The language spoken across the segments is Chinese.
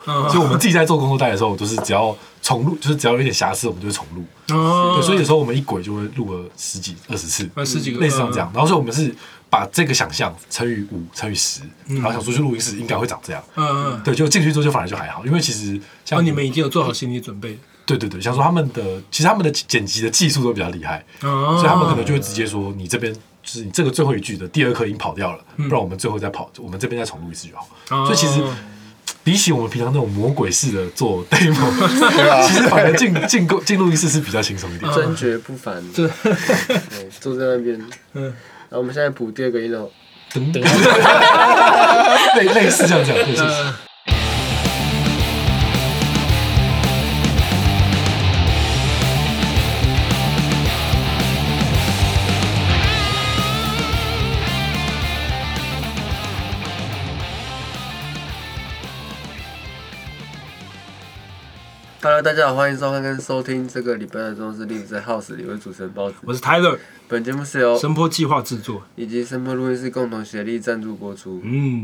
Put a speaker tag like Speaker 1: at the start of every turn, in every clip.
Speaker 1: 所以我们自己在做工作带的时候，都是只要重录，就是只要有一点瑕疵，我们就会重录。对，所以有时候我们一轨就会录了10几20次，
Speaker 2: 十几个
Speaker 1: 类似像这样。然后所以我们是把这个想象乘以5乘以10，然后想说去录音室应该会长这样。对，就进去之后就反而就还好，因为其实像
Speaker 2: 你们已经有做好心理准备。
Speaker 1: 对，想说其实他们的剪辑的技术都比较厉害，所以他们可能就会直接说你这边就是你这个最后一句的第2颗音跑掉了，不然我们最后再跑，我们这边再重录一次就好。所以其实比起我们平常那种魔鬼式的做 demo， 其实反而进录音室是比较轻松一点。
Speaker 3: 真绝不凡，对，坐在那边，然后我们现在补第2个音哦，
Speaker 1: 类似这样讲，类似。
Speaker 3: Hello， 大家好，欢迎收看跟收听这个礼拜的中式 Live 在 House 里，我是主持人包子，
Speaker 2: 我是 Tyler。
Speaker 3: 本节目是由
Speaker 2: 声波计划制作
Speaker 3: 以及声波录音室共同协力赞助播出。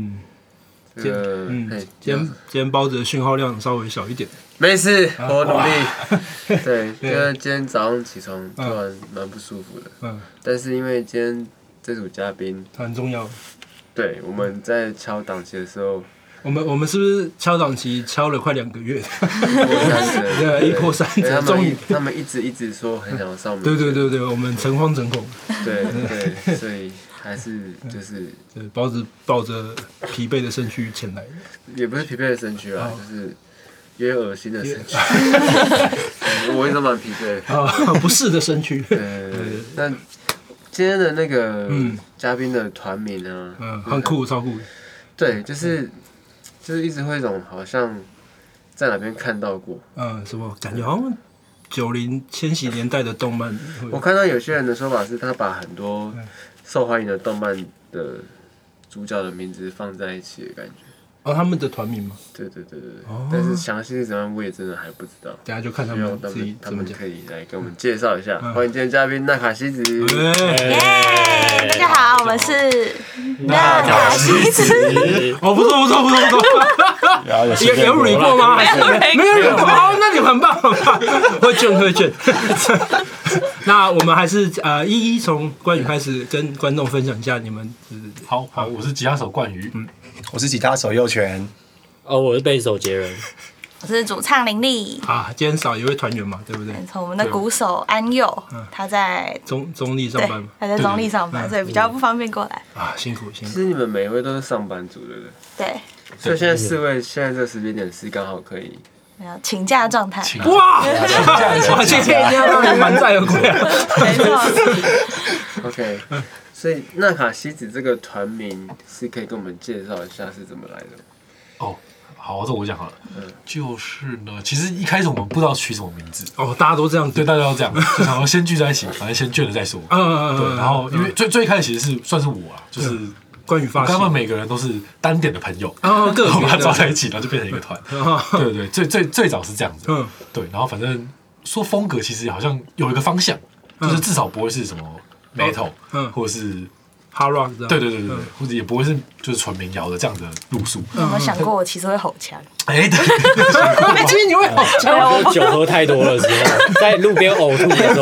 Speaker 2: 今天包子的讯号量稍微小一点，
Speaker 3: 没事，我努力。对，因为今天早上起床突然蛮不舒服的，但是因为今天这组嘉宾
Speaker 2: 很重要。
Speaker 3: 对，我们在敲档期的时候。
Speaker 2: 我们是不是敲档期敲了快2个月？
Speaker 3: 对，
Speaker 2: 一波三折，终于
Speaker 3: 他们一直说很想上。
Speaker 2: 对，我们诚惶诚恐。
Speaker 3: 对，所以还是就是
Speaker 2: 包子抱着疲惫的身躯前来，
Speaker 3: 也不是疲惫的身躯啊，就是有点恶心的身躯。我一直蛮疲惫
Speaker 2: 的，不适的身躯。
Speaker 3: 对，那今天的那个嘉宾的团名啊，
Speaker 2: 很酷，超酷。
Speaker 3: 对，就是一直会有一种好像在哪边看到过，
Speaker 2: 什么感觉好像90、千禧年代的动漫。
Speaker 3: 我看到有些人的说法是，他把很多受欢迎的动漫的主角的名字放在一起的感觉。
Speaker 2: 他们的团名吗？
Speaker 3: 对。但是详细是怎样，我也真的还不知道。
Speaker 2: 等下就看他们自己
Speaker 3: 他们可以来跟我们介绍一下。欢迎今天嘉宾纳卡西子。
Speaker 4: 大家好，我们是纳卡西子。
Speaker 2: 不错。有捋过吗？没有捋过。那你很棒。会卷。那我们还是一从冠宇开始跟观众分享一下你们。
Speaker 1: 好，我是吉他手冠宇。
Speaker 5: 我是吉他手佑全。
Speaker 6: 我是贝斯手杰人。
Speaker 4: 我是主唱林丽。
Speaker 2: 今天少一位团员嘛，对不对？
Speaker 4: 没错，我们的鼓手安佑，他在
Speaker 2: 中立上班嘛。
Speaker 4: 他在中立上班，所以比较不方便过来。
Speaker 2: 辛苦。
Speaker 3: 其实你们每一位都是上班族，对不对？
Speaker 4: 对。
Speaker 3: 所以现在4位现在这个时间点是刚好可以。
Speaker 4: 没有请假状态。
Speaker 2: 哇！今天让你满载而归啊！
Speaker 4: 没错。
Speaker 3: OK。所以纳卡西子这个团名是可以跟我们介绍一下是怎么来的。
Speaker 1: 好，这我讲好了。就是呢，其实一开始我们不知道取什么名字。
Speaker 2: 大家都这样子。
Speaker 1: 对，大家都这样，就想要先聚在一起，反正先卷了再说。对，然后因为最开始其实算是我啊，就是
Speaker 2: 关于发现，
Speaker 1: 他们每个人都是单点的朋友，
Speaker 2: 各
Speaker 1: 把它抓在一起，然后就变成一个团。对，最早是这样子。对，然后反正说风格其实好像有一个方向，就是至少不会是什么 metal，或者是
Speaker 2: hard rock，
Speaker 1: 对，或者也不会是就是纯民谣的这样的路数。
Speaker 4: 你有没有想过我其实会吼腔？
Speaker 1: 对，
Speaker 2: 其实你会吼腔，
Speaker 6: 我酒喝太多的时候，在路边呕吐的时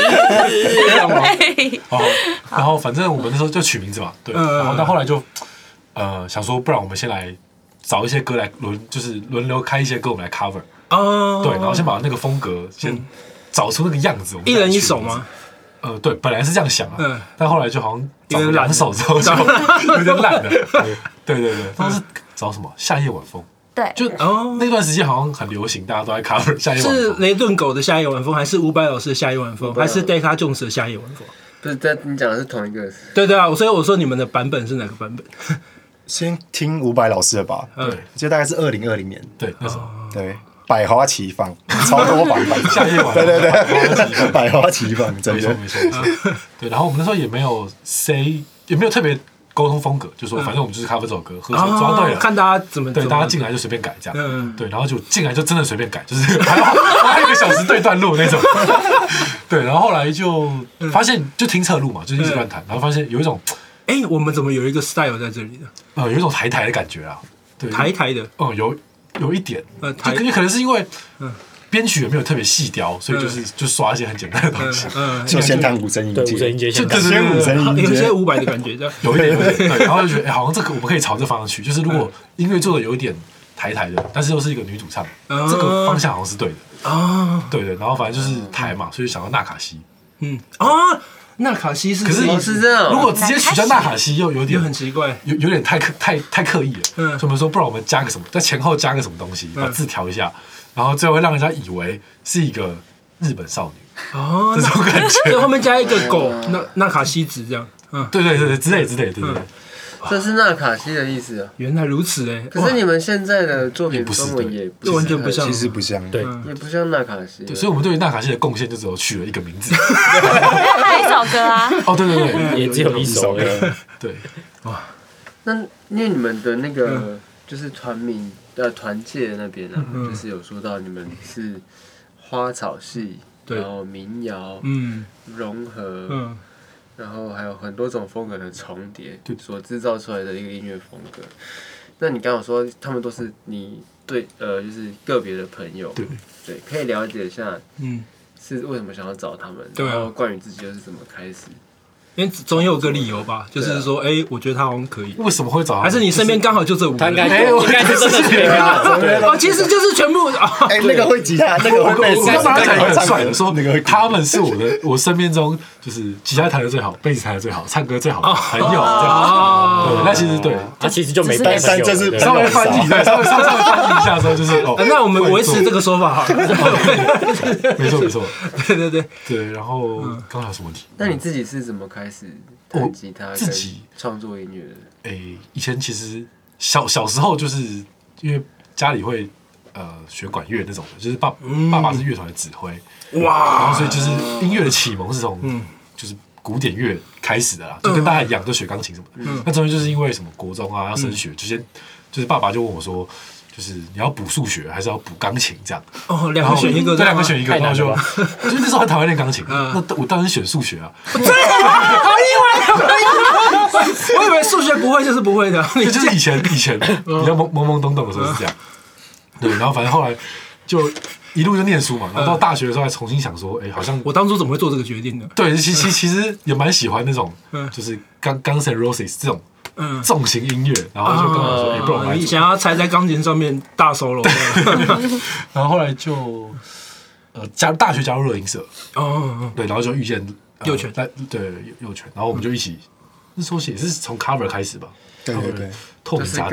Speaker 1: 候。然后反正我们那时候就取名字嘛，对。然后到后来就想说，不然我们先来找一些歌来轮流开一些歌，我们来 cover。对，然后先把那个风格先找出那个样子。
Speaker 2: 一人一首吗？
Speaker 1: 对，本来是这样想啊，但后来就好像找了2首之后就有点懒了。对，当时找什么夏夜晚风？
Speaker 4: 对，
Speaker 1: 就那段时间好像很流行，大家都在 cover 夏夜晚风。
Speaker 2: 是雷顿狗的夏夜晚风，还是伍佰老师的夏夜晚风，还是 Decca Jones 的夏夜晚风？
Speaker 3: 不是，你讲的是同一个。
Speaker 2: 对啊，所以我说你们的版本是哪个版本？
Speaker 5: 先听伍佰老师的吧。对，就大概是2020年。
Speaker 1: 对，那时候。
Speaker 5: 对。百花齐放，超多版本。
Speaker 1: 夏夜晚，
Speaker 5: 对，百花齐放，真的
Speaker 1: 没错。对，然后我们那时候也没有特别沟通风格，就说反正我们就是 cover 这首歌，和弦抓对了，
Speaker 2: 看大家怎么
Speaker 1: 对，大家进来就随便改这样。对，然后就进来就真的随便改，就是还要1个小时对段落那种。对，然后后来就发现就听侧录嘛，就是一直乱弹，然后发现有一种，
Speaker 2: 我们怎么有一个 style 在这里的？
Speaker 1: 有一种台的感觉啊。对，
Speaker 2: 台的，
Speaker 1: 有一点，就可能是因为编曲也没有特别细雕，所以就刷一些很简单的东西，
Speaker 5: 就先弹五声音阶，
Speaker 6: 五声音阶，
Speaker 5: 先五声音阶，
Speaker 2: 有些500的感觉，
Speaker 1: 有一点，对，然后就觉得好像这个我们可以朝这方向去，就是如果音乐做的有一点台的，但是又是一个女主唱，这个方向好像是对的啊，对，然后反正就是台嘛，所以想到纳卡西，
Speaker 2: 纳卡西是，
Speaker 1: 可是
Speaker 3: 这样，
Speaker 1: 如果直接取消纳卡西又有点
Speaker 2: 很奇怪，
Speaker 1: 有点太刻意了，所以我们说不然我们加个什么，在前后加个什么东西，把字调一下。然后最后会让人家以为是一个日本少女这种感觉，
Speaker 2: 所以后面加一个狗，纳卡西子这样，
Speaker 1: 对，之类，对。
Speaker 3: 这是纳卡西的意思啊！
Speaker 2: 原来如此哎，
Speaker 3: 可是你们现在的作品中文也
Speaker 2: 完全不像，
Speaker 5: 其实不像，
Speaker 6: 对，
Speaker 3: 也不像纳卡西。
Speaker 1: 对，所以我们对于纳卡西的贡献就只有取了一个名字，
Speaker 4: 还有一首歌啊。
Speaker 1: 哦，对，
Speaker 6: 也只有一首歌，
Speaker 1: 对。
Speaker 3: 哇，那因为你们的那个就是团界那边啊，就是有说到你们是花草系，然后民谣，融合，然后还有很多种风格的重叠，所制造出来的一个音乐风格。那你刚刚说他们都是你就是个别的朋友，对，可以了解一下，是为什么想要找他们，然后关于自己又是怎么开始？
Speaker 2: 因为总有个理由吧，就是说，我觉得他好像可以。
Speaker 1: 为什么会找他？
Speaker 2: 还是你身边刚好就这5个？
Speaker 6: 他应该是真的是
Speaker 2: 哦，其实就是全部。
Speaker 5: 那个会吉他，那个会贝斯，
Speaker 1: 我刚刚讲很帅的，说他们是我身边中就是吉他弹的最好，贝斯弹的最好，唱歌最好的朋友这样。对，那其实对，
Speaker 6: 他其实就没
Speaker 5: 但这是
Speaker 1: 稍微翻译，对，稍微翻译一下之后就是
Speaker 2: 那我们维持这个说法好了。
Speaker 1: 没错，
Speaker 2: 对，
Speaker 1: 然后刚刚有什么问题？
Speaker 3: 那你自己是怎么开始弹吉他、
Speaker 1: 自己
Speaker 3: 创作音乐的？
Speaker 1: 以前其实小时候就是因为家里会学管乐那种的，就是爸爸是乐团的指挥，哇，然后所以就是音乐的启蒙是从就是古典乐开始的啦，就跟大家一样都学钢琴什么的。那中间就是因为什么国中啊要升学，就是爸爸就问我说，就是你要补数学还是要补钢琴这样？
Speaker 2: 哦，两个选一个，
Speaker 1: 对，2个选一个，然后就那时候很讨厌练钢琴，那我当然是选数学啊。
Speaker 2: 好意外，我以为数学不会就是不会的，
Speaker 1: 就是以前比较懵懂的时候是这样。对，然后反正后来就一路就念书嘛，然后到大学的时候还重新想说，好像
Speaker 2: 我当初怎么会做这个决定呢？
Speaker 1: 对，其实也蛮喜欢那种，就是Guns N' Roses 这种重型音乐，然后就跟我说，不然我们
Speaker 2: 你想要踩在钢琴上面大 solo，
Speaker 1: 然后后来就大学加入热音社，对，然后就遇见
Speaker 2: 右拳，
Speaker 1: 对右拳，然后我们就一起，那时候也是从 cover 开始吧，
Speaker 5: 对，
Speaker 1: 透明杂志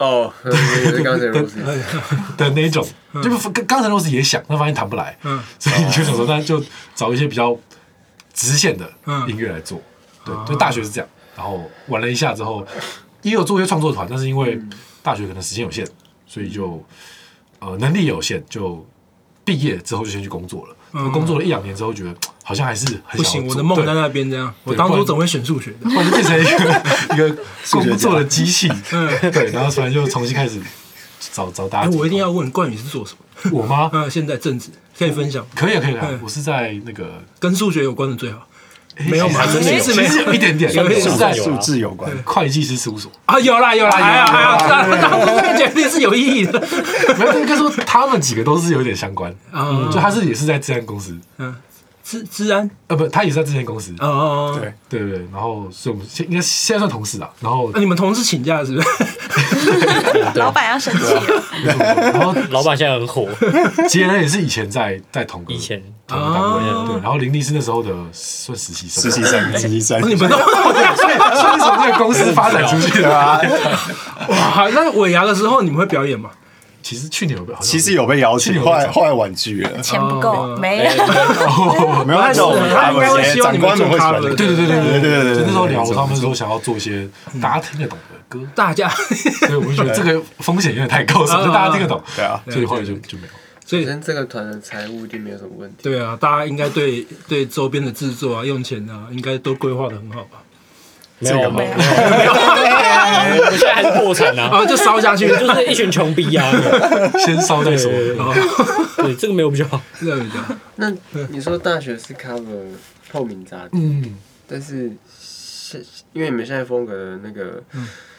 Speaker 3: 的
Speaker 1: 那种，就是刚才Rose 也想，但发现弹不来，所以就想说，那就找一些比较直线的音乐来做。对，就大学是这样，然后玩了一下之后，也有做一些创作团，但是因为大学可能时间有限，所以就能力有限，就毕业之后就先去工作了。工作了1-2年之后，觉得好像还是很
Speaker 2: 不行，我的梦在那边这样。我当初怎么会选数学的？
Speaker 1: 后来就变成一个工作的机器，对，然后突然就重新开始找大家。
Speaker 2: 我一定要问冠宇是做什么？
Speaker 1: 我吗？
Speaker 2: 现在正职可以分享？
Speaker 1: 可以啊。我是在那个
Speaker 2: 跟数学有关的最好。没有嘛？
Speaker 1: 其实有一点点，
Speaker 5: 是在数字有关，
Speaker 1: 会计师事务所
Speaker 2: 啊，有啦，还好，当初这个决定是有意义的。
Speaker 1: 没有，应该说他们几个都是有点相关，就他也是在治安公司，
Speaker 2: 治安
Speaker 1: 不，他也是在这间公司，对，然后所以我们应该现在算同事啊，然后
Speaker 2: 你们同事请假是不是？
Speaker 4: 老板要生气了，
Speaker 1: 然后
Speaker 6: 老板现在很火，
Speaker 1: 杰人也是以前在同个单位，对，然后林立是那时候的算实习生，
Speaker 2: 你们都
Speaker 1: 所以从这个公司发展出去的啊。
Speaker 2: 哇，那尾牙的时候你们会表演吗？
Speaker 1: 其实去年有被，
Speaker 5: 其实有被邀请，后来婉拒了，
Speaker 4: 钱不够，没有，
Speaker 5: 没有那种
Speaker 2: 他应该会希望你们做 cover，
Speaker 1: 对，那时候聊，他们说想要做一些大家听得懂的歌，所以我们觉得这个风险有点太高，所以大家听得懂，对啊，所以后来就没有。
Speaker 3: 所以这个团的财务一定没有什么问题。
Speaker 2: 对啊，大家应该对周边的制作啊、用钱啊，应该都规划得很好吧？
Speaker 6: 没有，我们现在还是破产啊，
Speaker 2: 就烧下去，
Speaker 6: 就是一群穷逼啊，
Speaker 1: 先烧再说。
Speaker 6: 对，这个没有比较好，
Speaker 2: 这个比较好。
Speaker 3: 那你说大学是 cover 透明杂志，但是因为你们现在风格的那个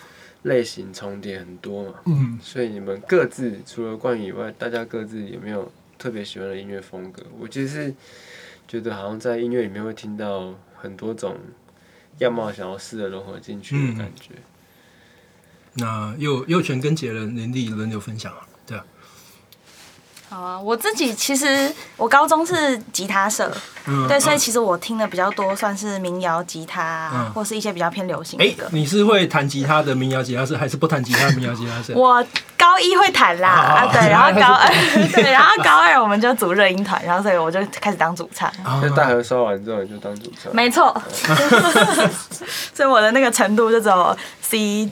Speaker 3: 类型重叠很多嘛，所以你们各自除了冠宇以外，大家各自有没有特别喜欢的音乐风格？我其实是觉得好像在音乐里面会听到很多种样貌，想要试着融合进去的感觉。
Speaker 2: 那佑全跟杰伦、林立轮流分享啊，对啊。
Speaker 4: 好啊，我自己其实我高中是吉他社，对，所以其实我听的比较多，算是民谣吉他，或是一些比较偏流行的歌。
Speaker 2: 你是会弹吉他的民谣吉他社，还是不弹吉他的民谣吉他社？
Speaker 4: 我高一会弹啦，对，然后高二我们就组热音团，然后所以我就开始当主唱。
Speaker 3: 就大合烧完之后你就当主唱。
Speaker 4: 没错，所以我的那个程度就只有 C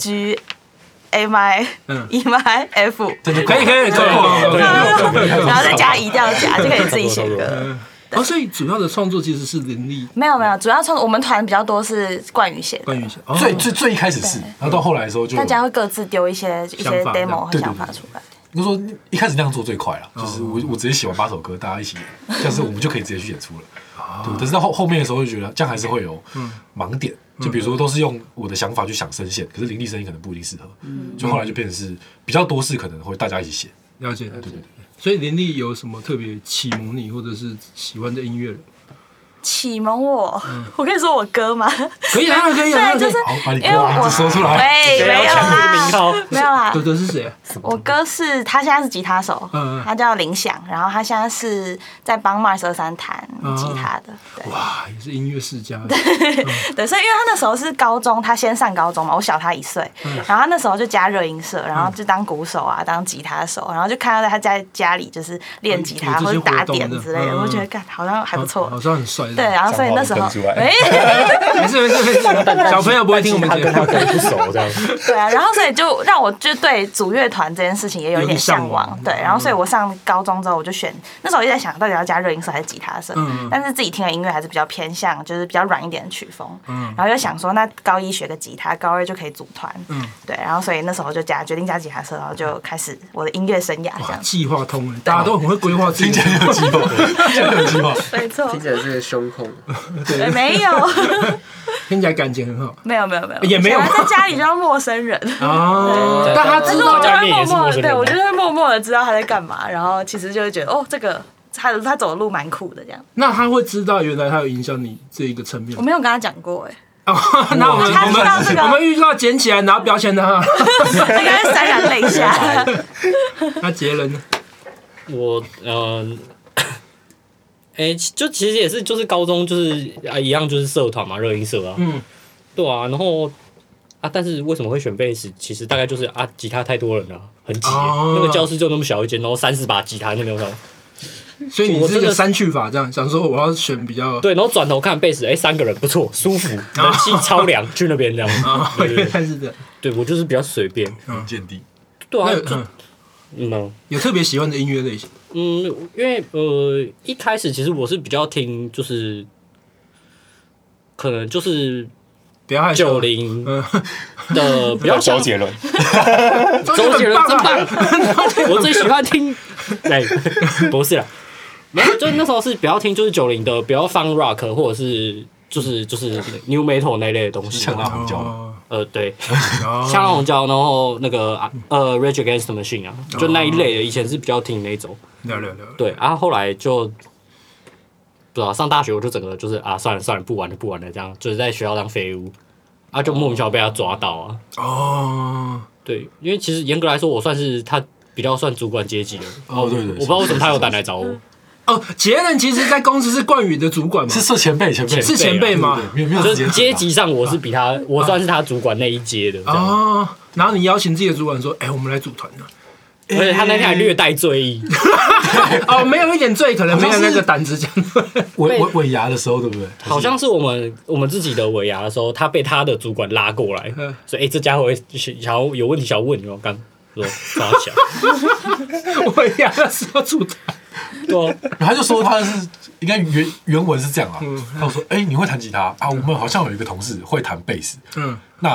Speaker 4: G。A 麦、E 麦、F，
Speaker 2: 可以，
Speaker 4: 然后再加移调夹，就可以自己写歌。
Speaker 2: 所以主要的创作其实是林立。
Speaker 4: 没有，主要创作我们团比较多是冠宇写的。
Speaker 1: 最一开始是，然后到后来的时候就
Speaker 4: 大家会各自丢一些 demo 和想法出来。
Speaker 1: 就说一开始那样做最快了，就是我直接写完8首歌，大家一起演，但是我们就可以直接去演出了。对，但是到后面的时候就觉得这样还是会有盲点，就比如说都是用我的想法去想声线，可是林立声音可能不一定适合，就后来就变成是比较多是可能会大家一起写。
Speaker 2: 了解。对。所以林立有什么特别启蒙你或者是喜欢的音乐人？
Speaker 4: 启蒙我可以说我哥吗？
Speaker 2: 可以啊，可以啊，
Speaker 4: 就是
Speaker 1: 把你哥名字说出来。
Speaker 4: 没有啦。
Speaker 2: 哥是谁？
Speaker 4: 我哥是他现在是吉他手，他叫林响，然后他现在是在帮 Mars 23弹吉他的。
Speaker 2: 哇，也是音乐世家。
Speaker 4: 对，所以因为他那时候是高中，他先上高中嘛，我小他1岁，然后他那时候就加热音社，然后就当鼓手啊，当吉他手，然后就看到他在家里就是练吉他或者打点之类的，我觉得好像还不错，
Speaker 2: 好像很帅。
Speaker 4: 对，然后所以那时候，
Speaker 2: 没事，小朋友不会听我们节目，
Speaker 6: 不熟这样。
Speaker 4: 对啊，然后所以就让我就对组乐团这件事情也有一点向往，对，然后所以我上高中之后我就选，那时候一直在想到底要加热音社还是吉他社，但是自己听的音乐还是比较偏向就是比较软一点的曲风，然后又想说那高一学个吉他，高二就可以组团，对，然后所以那时候就决定加吉他社，然后就开始我的音乐生涯这样。
Speaker 2: 计划通了，大家都很会规划自己，
Speaker 1: 听起来有计划，
Speaker 4: 没错，
Speaker 3: 听起来是个凶控，
Speaker 4: 对，没有，
Speaker 2: 听起来感情很好，
Speaker 4: 没有，也没有，在家里就要陌生人哦，
Speaker 2: 但他知道，
Speaker 4: 我就会默默的，对我就会默默的知道他在干嘛，然后其实就会觉得这个他走的路蛮酷的这样。
Speaker 2: 那他会知道原来他有影响你这一个层面？
Speaker 4: 我没有跟他讲过
Speaker 2: 那我们预告捡起来，然后标签他，
Speaker 4: 应该潸然泪下。
Speaker 2: 那杰伦呢？
Speaker 6: 我就其实也是，就是高中就是一样，就是社团嘛，热音社啊，对啊，然后但是为什么会选贝斯？其实大概就是吉他太多人了，很挤，那个教室就那么小一间，然后30把吉他那种。
Speaker 2: 所以你是个删去法，这样想说我要选比较
Speaker 6: 对，然后转头看贝斯，3个人不错，舒服，人气超凉，去那边这样。
Speaker 2: 原来是这样。
Speaker 6: 对我就是比较随便，
Speaker 1: 见地。
Speaker 6: 对啊，
Speaker 2: 有特别喜欢的音乐类型？
Speaker 6: 因为一开始其实我是比较听，就是可能就是90的比较
Speaker 5: 周杰伦，
Speaker 6: 周杰伦真棒，我最喜欢听，不是啦，没有，就是那时候是比较听就是90的，比较 funk rock 或者是就是 new metal 那类的东西，
Speaker 1: 像那红椒，
Speaker 6: 对，像红椒，然后那个Rage Against the Machine 啊，就那一类的，以前是比较听那种，对，后来就不知道上大学我就整个就是算了不玩了这样，就是在学校当废物。就莫名其妙被他抓到啊！对，因为其实严格来说，我算是他比较算主管阶级的。
Speaker 1: 对，
Speaker 6: 我不知道为什么他有胆来找我。
Speaker 2: 杰伦其实，在公司是冠宇的主管吗？
Speaker 1: 是前辈，
Speaker 2: 是前辈吗？
Speaker 1: 没有，
Speaker 6: 就是阶级上我是比他，我算是他主管那一阶的。
Speaker 2: 然后你邀请自己的主管说：“我们来组团的。”
Speaker 6: 而且他那天还略带醉意，
Speaker 2: 没有一点醉，可能没有那个胆子讲。
Speaker 1: 尾牙的时候，对不对？
Speaker 6: 好像是我们自己的尾牙的时候，他被他的主管拉过来，说：“这家伙想要有问题想要问你，我刚说抓起来。”
Speaker 2: 尾牙的时候组团，
Speaker 6: 对，
Speaker 1: 他就说他是应该原文是这样啊，他说：“你会弹吉他啊？我们好像有一个同事会弹贝斯，那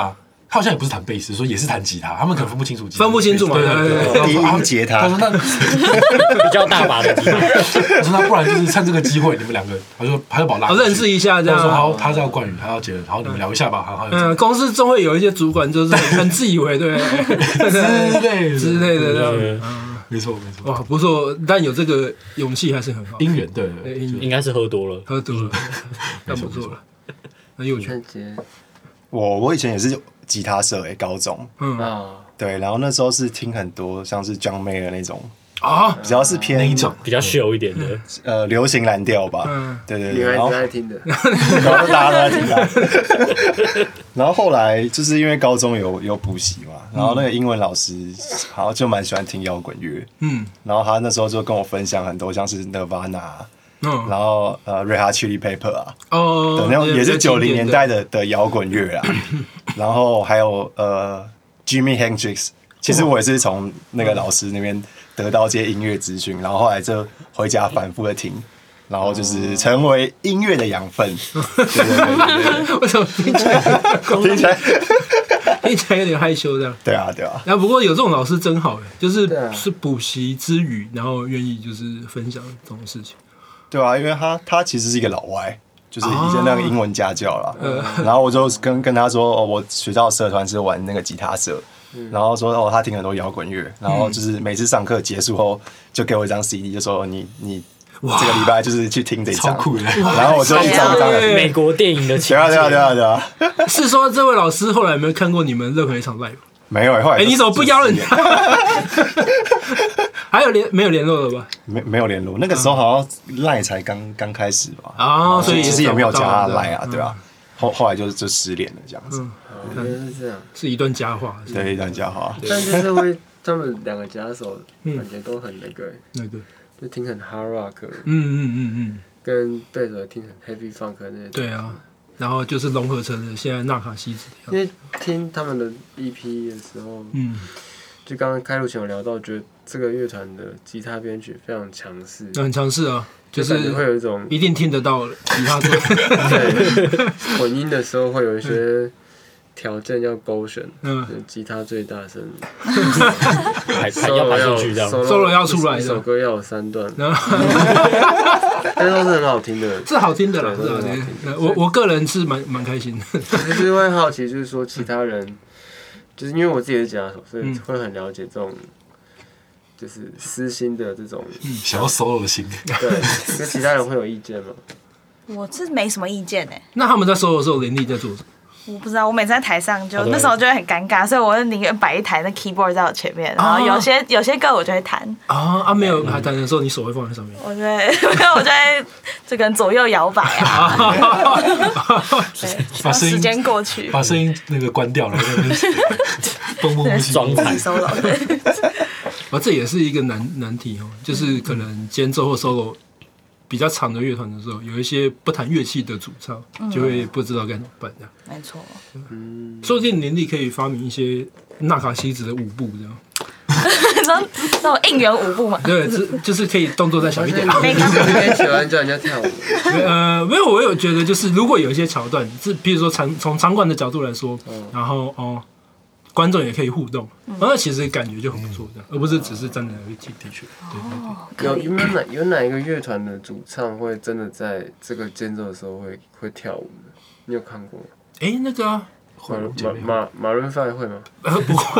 Speaker 1: 他好像也不是弹贝斯，说也是弹吉他，他们可能分不清楚吉他，
Speaker 2: 分不清楚嘛。
Speaker 5: 第一节他
Speaker 1: 说那
Speaker 6: 比较大把的吉他，
Speaker 1: 我说那不然就是趁这个机会，你们两个，他就把我拉
Speaker 2: 认识一下这样。
Speaker 1: 说好，他是要冠宇，他要杰伦，好，你们聊一下吧。好，
Speaker 2: 公司中会有一些主管就是很自以为对之类的这样。
Speaker 1: 没错。
Speaker 2: 哇，不错，但有这个勇气还是很好。
Speaker 1: 姻缘对，
Speaker 6: 应该是喝多了，
Speaker 2: 那不错了，很有趣。
Speaker 5: 我以前也是吉他社高中，对，然后那时候是听很多像是 John Mayer 那种比较是偏
Speaker 1: 那一种
Speaker 6: 比较秀一点的，
Speaker 5: 流行蓝调吧，对，
Speaker 3: 女孩子在听的，
Speaker 5: 然后大家都在听他。然后后来就是因为高中有补习嘛，然后那个英文老师好像就蛮喜欢听摇滚乐，然后他那时候就跟我分享很多像是 Nirvana。然后Red Hot Chili Pepper 那种也是90年代的摇滚乐啦，然后还有Jimi Hendrix， 其实我也是从那个老师那边得到这些音乐资讯，然后后来就回家反复的听，然后就是成为音乐的养分。对，
Speaker 2: 为什么听起来有点害羞这样？
Speaker 5: 对啊。
Speaker 2: 那不过有这种老师真好就是补习之余，然后愿意就是分享这种事情。
Speaker 5: 对啊，因为他其实是一个老外，就是以前那个英文家教啦。然后我就跟他说，我学校社团是玩那个吉他社，然后说他听很多摇滚乐，然后就是每次上课结束后就给我一张 CD， 就说你这个礼拜就是去听这张，
Speaker 1: 超酷的。
Speaker 5: 然后我就一张一张的
Speaker 6: 美国电影的情节。
Speaker 5: 对啊。
Speaker 2: 是说这位老师后来有没有看过你们任何一场 live？
Speaker 5: 没有，后来
Speaker 2: 你怎么不邀人家？还有没有联络了吧？
Speaker 5: 没有联络，那个时候好像赖才刚开始吧。
Speaker 2: 所以
Speaker 5: 其实也没有加他赖啊，对啊。后来就失联了这样子。
Speaker 3: 原来是这样，
Speaker 2: 是一段佳话。
Speaker 5: 对，一段佳话。
Speaker 3: 但就是会他们两个吉他手感觉都很那个，就听很 hard rock，跟贝手听很 heavy funk 那些。
Speaker 2: 对啊。然后就是融合成了现在纳卡西子。
Speaker 3: 因为听他们的 EP 的时候，就刚刚开录前有聊到，觉得这个乐团的吉他编曲非常强势，
Speaker 2: 很强势啊，就是
Speaker 3: 会有一种
Speaker 2: 一定听得到吉他声。
Speaker 3: 对，混音的时候会有一些条件要勾选，吉他最大声，
Speaker 6: 要排进去这样
Speaker 2: ，solo 要出来，
Speaker 3: 一首歌要有3段，但都是很好听的，
Speaker 2: 是好听的啦，是好听。我个人是蛮开心的，
Speaker 3: 就是会好奇，就是说其他人，就是因为我自己是吉他手，所以会很了解这种。就是私心的这种
Speaker 1: 想要 solo 的心，
Speaker 3: 对，那其他人会有意见吗？
Speaker 4: 我是没什么意见
Speaker 2: 那他们在 solo 的时候，林立在做什么？
Speaker 4: 我不知道，我每次在台上就那时候就会很尴尬，所以我宁愿摆一台那 keyboard 在我前面，然后有些歌我就会弹。
Speaker 2: 没有弹的时候，你手会放在上面。
Speaker 4: 我就会就跟左右摇摆啊，把时间过去，
Speaker 1: 把声音那个关掉了，风风不息
Speaker 6: 装台
Speaker 4: solo。
Speaker 2: 这也是一个难题就是可能间奏或 solo 比较长的乐团的时候，有一些不弹乐器的主唱就会不知道该怎么办
Speaker 4: 没错，
Speaker 2: 说不定林立可以发明一些纳卡西子的舞步这样。
Speaker 4: 那种应援舞步嘛？
Speaker 2: 对，就是可以动作再小一点。
Speaker 3: 你也喜欢叫人家跳舞？
Speaker 2: 没有，我有觉得就是如果有一些桥段，是比如说从场馆的角度来说，然后观众也可以互动，那其实感觉就很不错，这样，而不是只是站在那里听。的确，对。
Speaker 3: 有哪一个乐团的主唱会真的在这个间奏的时候会跳舞的？你有看过吗？
Speaker 2: 那个
Speaker 3: 马润5会吗？
Speaker 2: 不会，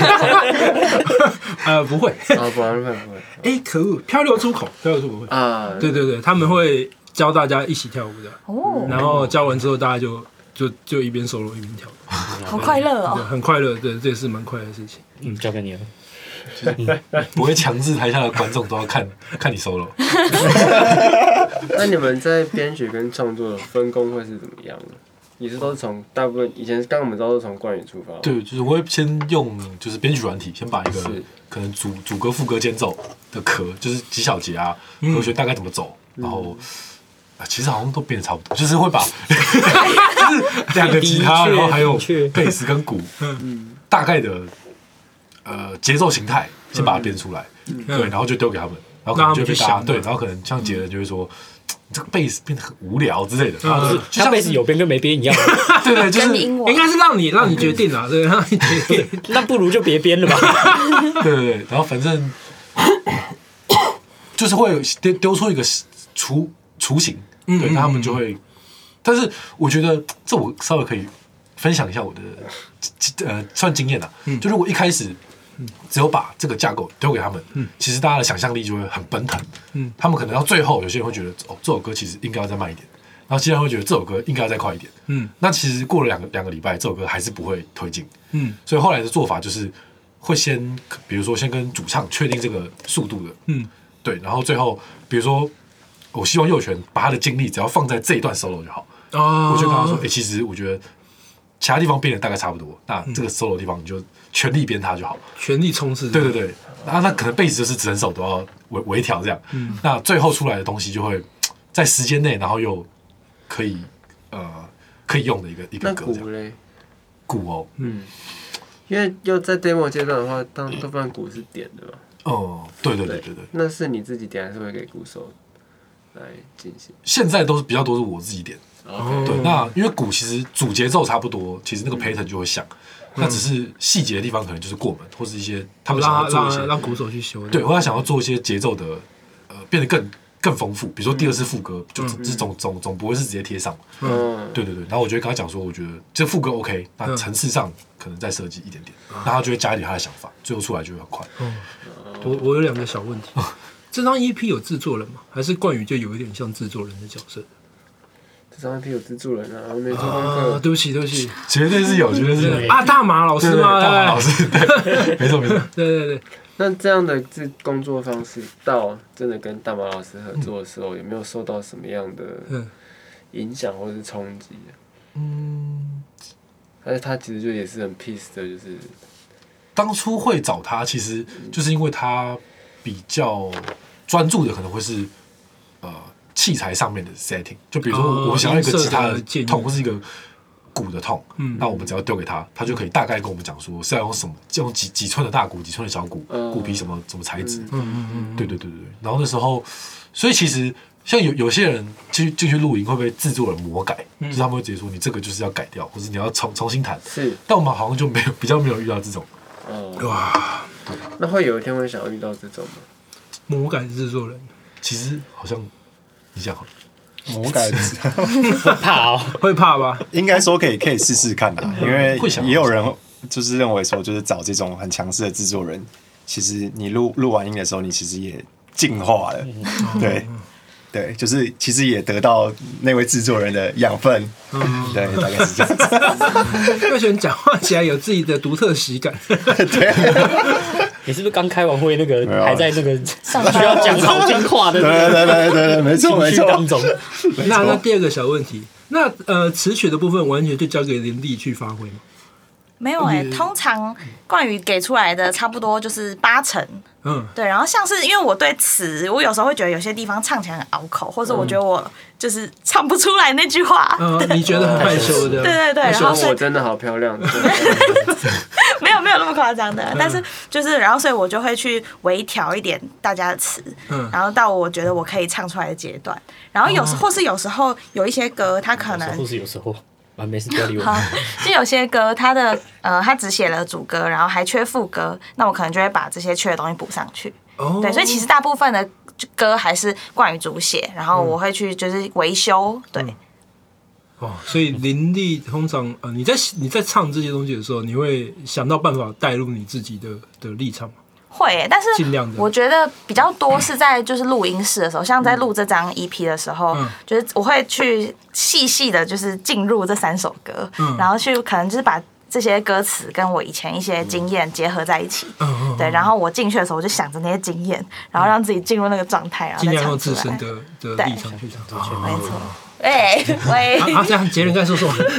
Speaker 2: 不会。
Speaker 3: 马润5不会。
Speaker 2: 可恶，漂流出口会啊！对，他们会教大家一起跳舞的，然后教完之后大家就一边 solo 一边跳，
Speaker 4: 好快乐哦，
Speaker 2: 很快乐，对，这也是蛮快乐的事情。
Speaker 6: 交给你了。
Speaker 1: 不会强制台下的观众都要看你 solo。
Speaker 3: 那你们在编曲跟创作的分工会是怎么样的？也是都是从大部分以前刚我们知道都是从冠宇出发。
Speaker 1: 对，就是我会先用就是编曲软体，先把一个可能主歌、副歌、间奏的壳，就是几小节啊，和弦大概怎么走，然后。其实好像都变得差不多，就是会把就是2个吉他，然后还有贝斯跟鼓，大概的节奏形态先把它编出来，对，然后就丢给他们，然后可能就被大家对，然后可能像杰伦就会说， 这个贝斯变得很无聊之类的，就
Speaker 6: 像贝斯有编跟没编一样，
Speaker 1: 对对，就是
Speaker 2: 应该是让你决定啊，对，让你决定，
Speaker 6: 那不如就别编了吧。
Speaker 1: 对对对，然后反正就是会丢出一个雏形，对，那他们就会，但是我觉得这我稍微可以分享一下我的算经验啊，就如果一开始只有把这个架构丢给他们，其实大家的想象力就会很奔腾，他们可能到最后有些人会觉得哦，这首歌其实应该要再慢一点，然后其他人会觉得这首歌应该要再快一点，那其实过了两个礼拜，这首歌还是不会推进，所以后来的做法就是会先，比如说先跟主唱确定这个速度的，对，然后最后比如说我希望佑全把他的精力只要放在这一段 solo 就好，我就跟他说，其实我觉得其他地方编的大概差不多，那这个 solo 的地方你就全力编它就好，
Speaker 2: 全力冲刺，
Speaker 1: 对对对，那可能贝斯就是整首都要微调这样，那最后出来的东西就会在时间内，然后又可以用的一个歌这样。
Speaker 3: 那鼓嘞？
Speaker 1: 鼓哦，
Speaker 3: 因为要在 demo 阶段的话，大部分鼓是点的嘛。
Speaker 1: 哦，对对对对对，
Speaker 3: 那是你自己点还是会给鼓手来进行？
Speaker 1: 现在都是比较多是我自己点。对，那因为鼓其实主节奏差不多，其实那个 pattern 就会像，那只是细节的地方可能就是过门，或是一些他们想要做一些
Speaker 2: 让鼓手去修，
Speaker 1: 对，或者想要做一些节奏的变得更丰富，比如说第二次副歌就总不会是直接贴上，对对对，然后我就会跟他讲说，我觉得这副歌 OK， 那层次上可能再设计一点点，那他就会加一点他的想法，最后出来就会很快。
Speaker 2: 我有2个小问题，这张 EP 有制作人吗？还是冠宇就有一点像制作人的角色？
Speaker 3: 这张 EP 有制作人啊，我没做功课。
Speaker 2: 对不起，
Speaker 1: 绝对是有，绝对是有
Speaker 2: 啊，大马老师吗？
Speaker 1: 大马老师，对，没错。
Speaker 2: 对。
Speaker 3: 那这样的工作方式，到真的跟大马老师合作的时候，有没有受到什么样的影响或是冲击？但是他其实就也是很 peace 的，就是
Speaker 1: 当初会找他，其实就是因为他比较专注的，可能会是器材上面的 setting， 就比如说我想要一个吉他的痛，或是一个鼓的痛，那我们只要丢给他，他就可以大概跟我们讲说是要用什么，用几寸的大鼓，几寸的小鼓，鼓皮什么材质，对。然后那时候，所以其实像有些人进去录音会被制作人魔改，就是他们会直接说你这个就是要改掉，或者你要重新弹。
Speaker 3: 是，
Speaker 1: 但我们好像就比较没有遇到这种。
Speaker 2: 哇，
Speaker 3: 那会有一天会想要遇到这种吗？
Speaker 2: 魔改制作人，
Speaker 1: 其实好像你讲好了。
Speaker 5: 魔改
Speaker 6: 会怕哦，
Speaker 2: 会怕吧？
Speaker 5: 应该说可以试试看啦，因为也有人就是认为说，就是找这种很强势的制作人，其实你录完音的时候，你其实也进化了，对，就是其实也得到那位制作人的养分，对，大概是这样子。
Speaker 2: 佑全讲话起来有自己的独特喜感，
Speaker 5: 对。
Speaker 6: 你是不是刚开完会那个还在那个需要讲好听话的？
Speaker 5: 对，没错
Speaker 6: 当中。
Speaker 2: 那第2个小问题，那词曲的部分完全就交给林立去发挥吗？
Speaker 4: 没有通常冠宇给出来的差不多就是80%。对，然后像是因为我对词，我有时候会觉得有些地方唱起来很拗口，或者我觉得我就是唱不出来那句话。
Speaker 2: 你觉得很害羞的？
Speaker 4: 对，然后
Speaker 3: 我真的好漂亮。
Speaker 4: 没有那么夸张的，但是就是然后所以我就会去微调一点大家的词，然后到我觉得我可以唱出来的阶段，然后或是有时候有一些歌，它可能
Speaker 6: 或是有时候。没事，不要理我。
Speaker 4: 就有些歌，他只写了主歌，然后还缺副歌，那我可能就会把这些缺的东西补上去。对，所以其实大部分的歌还是冠宇主写，然后我会去就是维修。对。
Speaker 2: 所以林立通常你在唱这些东西的时候，你会想到办法带入你自己的立场吗？
Speaker 4: 会，但是我觉得比较多是在就是录音室的时候，像在录这张 EP 的时候，就是我会去细细的，就是进入这3首歌，然后去可能就是把这些歌词跟我以前一些经验结合在一起，对，然后我进去的时候我就想着那些经验，然后让自己进入那个状态，然后
Speaker 2: 尽量用自身的立场去唱，
Speaker 4: 没错。喂，
Speaker 2: 这样杰伦该说。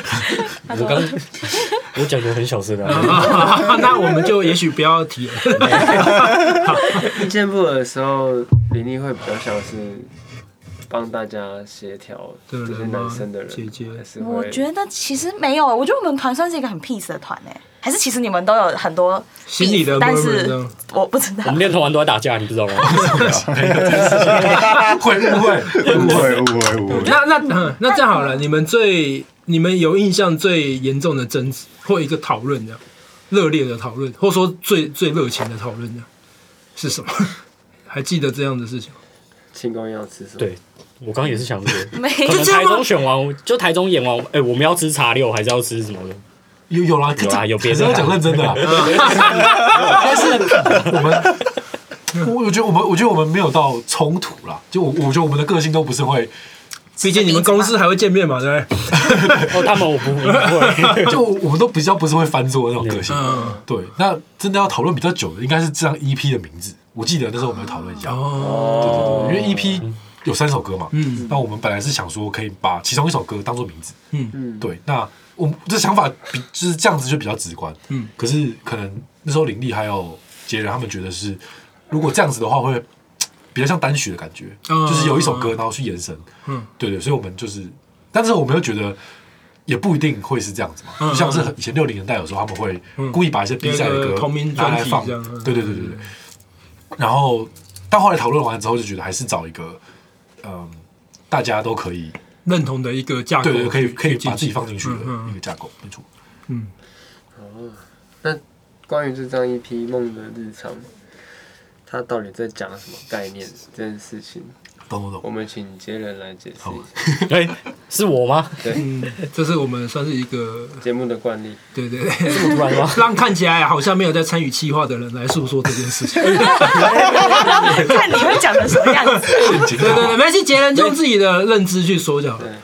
Speaker 6: 我讲的很小声的，
Speaker 2: 那我们就也许不要提了。
Speaker 3: 意见不合的时候，林立会比较像是帮大家协调这些男生的人？
Speaker 2: 姐姐，
Speaker 4: 我觉得其实没有，我觉得我们团算是一个很 peace 的团还是其实你们都有很多
Speaker 2: 心里的，
Speaker 4: 但是我不知道。
Speaker 6: 我们练团完都在打架，你不知道吗？
Speaker 1: 会误会。
Speaker 2: 那这样好了，你们有印象最严重的争执或一个讨论这样，热烈的讨论，或者说最热情的讨论这样是什么？还记得这样的事情吗？
Speaker 3: 庆功要吃什么？
Speaker 6: 对，我刚刚也是想这个，
Speaker 4: 没
Speaker 6: 可能台中选完，就台中演完，我们要吃茶六还是要吃什么的？
Speaker 1: 有啦，
Speaker 6: 有别的。
Speaker 1: 要讲认真的啦。但是我觉得我们没有到冲突啦。就我觉得我们的个性都不是会，
Speaker 2: 毕竟你们公司还会见面嘛，对不对？
Speaker 6: 他们我不会，
Speaker 1: 就我们都比较不是会翻桌的那种个性。对，那真的要讨论比较久的，应该是这张 EP 的名字。我记得那时候我们讨论一下。对，因为 EP 有3首歌嘛。那我们本来是想说可以把其中一首歌当做名字。对，那。我这想法就是这样子就比较直观，可是可能那时候林立还有杰人他们觉得是，如果这样子的话会比较像单曲的感觉，就是有一首歌然后去延伸，对，所以我们就是，但是我们又觉得也不一定会是这样子嘛，就像是以前60年代有时候他们会故意把一些比赛的歌拿来放，对，然后到后来讨论完之后就觉得还是找一个，大家都可以。
Speaker 2: 认同的一个架构，
Speaker 1: 对，可以把自己放进去的一个架构，没错。
Speaker 3: 那关于这张 EP《梦的日常》，它到底在讲什么概念？这件事情，
Speaker 1: 懂。
Speaker 3: 我们请杰人来解释一
Speaker 6: 下。是我吗？
Speaker 3: 对，
Speaker 2: 这是我们算是一个
Speaker 3: 节目的惯例。
Speaker 2: 对，
Speaker 6: 这么突然吗？
Speaker 2: 让看起来好像没有在参与企划的人来诉说这件事情。
Speaker 4: 看你会讲成什么样子？
Speaker 2: 对，没关系，杰人就用自己的认知去说就好了。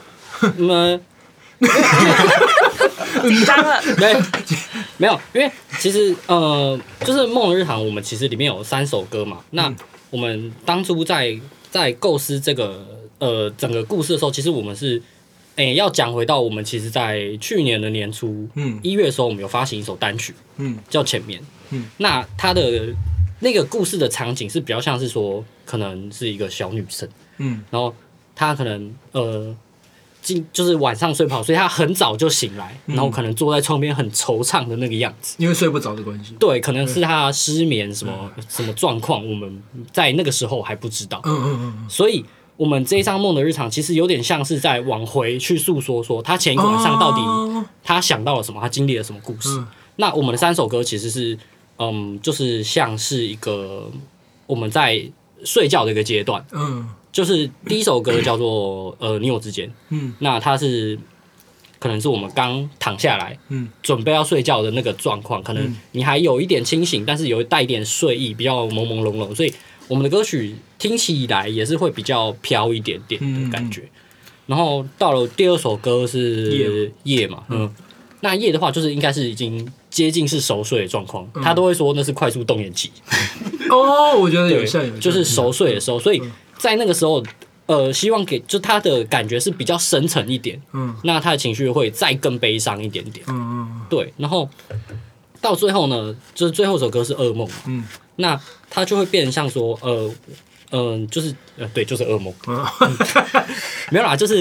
Speaker 4: 紧张了。
Speaker 6: 没有，因为其实就是《梦的日常》，我们其实里面有3首歌嘛。那我们当初在构思这个整个故事的时候，其实我们是要讲回到我们其实，在去年的年初1月的时候，我们有发行一首单曲，叫《前面》。那它的那个故事的场景是比较像是说，可能是一个小女生，然后她可能就是晚上睡不好，所以她很早就醒来，然后可能坐在窗边很惆怅的那个样子，
Speaker 2: 因为睡不着的关系。
Speaker 6: 对，可能是她失眠什么状况，我们在那个时候还不知道。所以我们这一张梦的日常其实有点像是在往回去诉说，说她前一个晚上到底她想到了什么，她经历了什么故事。那我们的3首歌其实是就是像是一个我们在睡觉的一个阶段。就是第一首歌叫做你我之间，那它是可能是我们刚躺下来，准备要睡觉的那个状况，可能你还有一点清醒，但是有带一点睡意，比较朦朦胧胧，所以我们的歌曲听起来也是会比较飘一点点的感觉。然后到了第2首歌是夜嘛，那夜的话就是应该是已经接近是熟睡的状况，他都会说那是快速动眼期。
Speaker 2: 我觉得有像
Speaker 6: 就是熟睡的时候，所以。在那个时候，希望就他的感觉是比较深沉一点，那他的情绪会再更悲伤一点点，对。然后到最后呢，就是最后一首歌是噩梦，那他就会变成像说，就是对，就是噩梦，没有啦，就是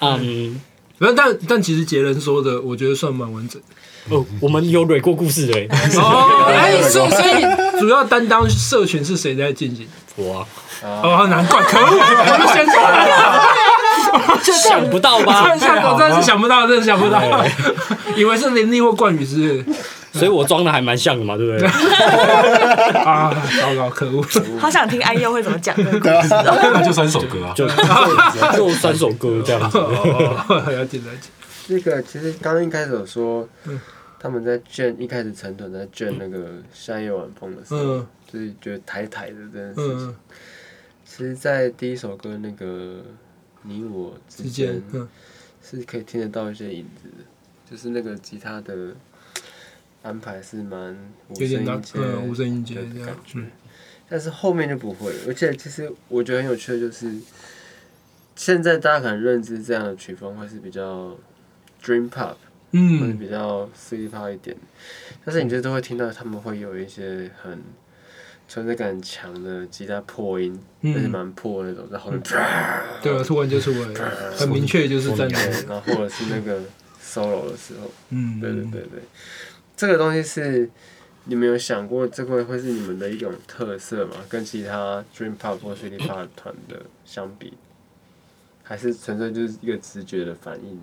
Speaker 2: 但其实杰人说的，我觉得算蛮完整的。
Speaker 6: 我们有蕊过故事的，
Speaker 2: 所以主要担当社群是谁在进行？
Speaker 6: 我啊。
Speaker 2: 难怪，可恶，我们选错了，
Speaker 6: 想不到吧？
Speaker 2: 我真的是想不到，以为是林立或冠宇之类的，
Speaker 6: 所以我装的还蛮像的嘛，对不对？
Speaker 2: 糟糕，可恶！
Speaker 4: 好想听安佑会怎么讲这个故事哦。
Speaker 1: 那就3首歌啊，
Speaker 6: 就3首歌这样子。
Speaker 2: 了解。
Speaker 3: 那个其实刚一开始有说，他们在卷一开始成团在卷那个夏夜晚风的时候，就是觉得台的这件事情。其实，在第1首歌那个你我之间，是可以听得到一些影子的，就是那个吉他的安排是蛮无声音阶的感觉，但是后面就不会了。而且其实我觉得很有趣的就是，现在大家可能认知这样的曲风会是比较 dream pop，或者比较 city pop 一点，但是你就都会听到他们会有一些很存在感很强的吉他破音，而且蛮破那种，在后面
Speaker 2: 对啊，突然就出来了，很明确就是在那，
Speaker 3: 然后或者是那个 solo 的时候，对，这个东西是你们有想过这个会是你们的一种特色吗？跟其他 Dream Pop 或 City Pop 团的相比，还是纯粹就是一个直觉的反应？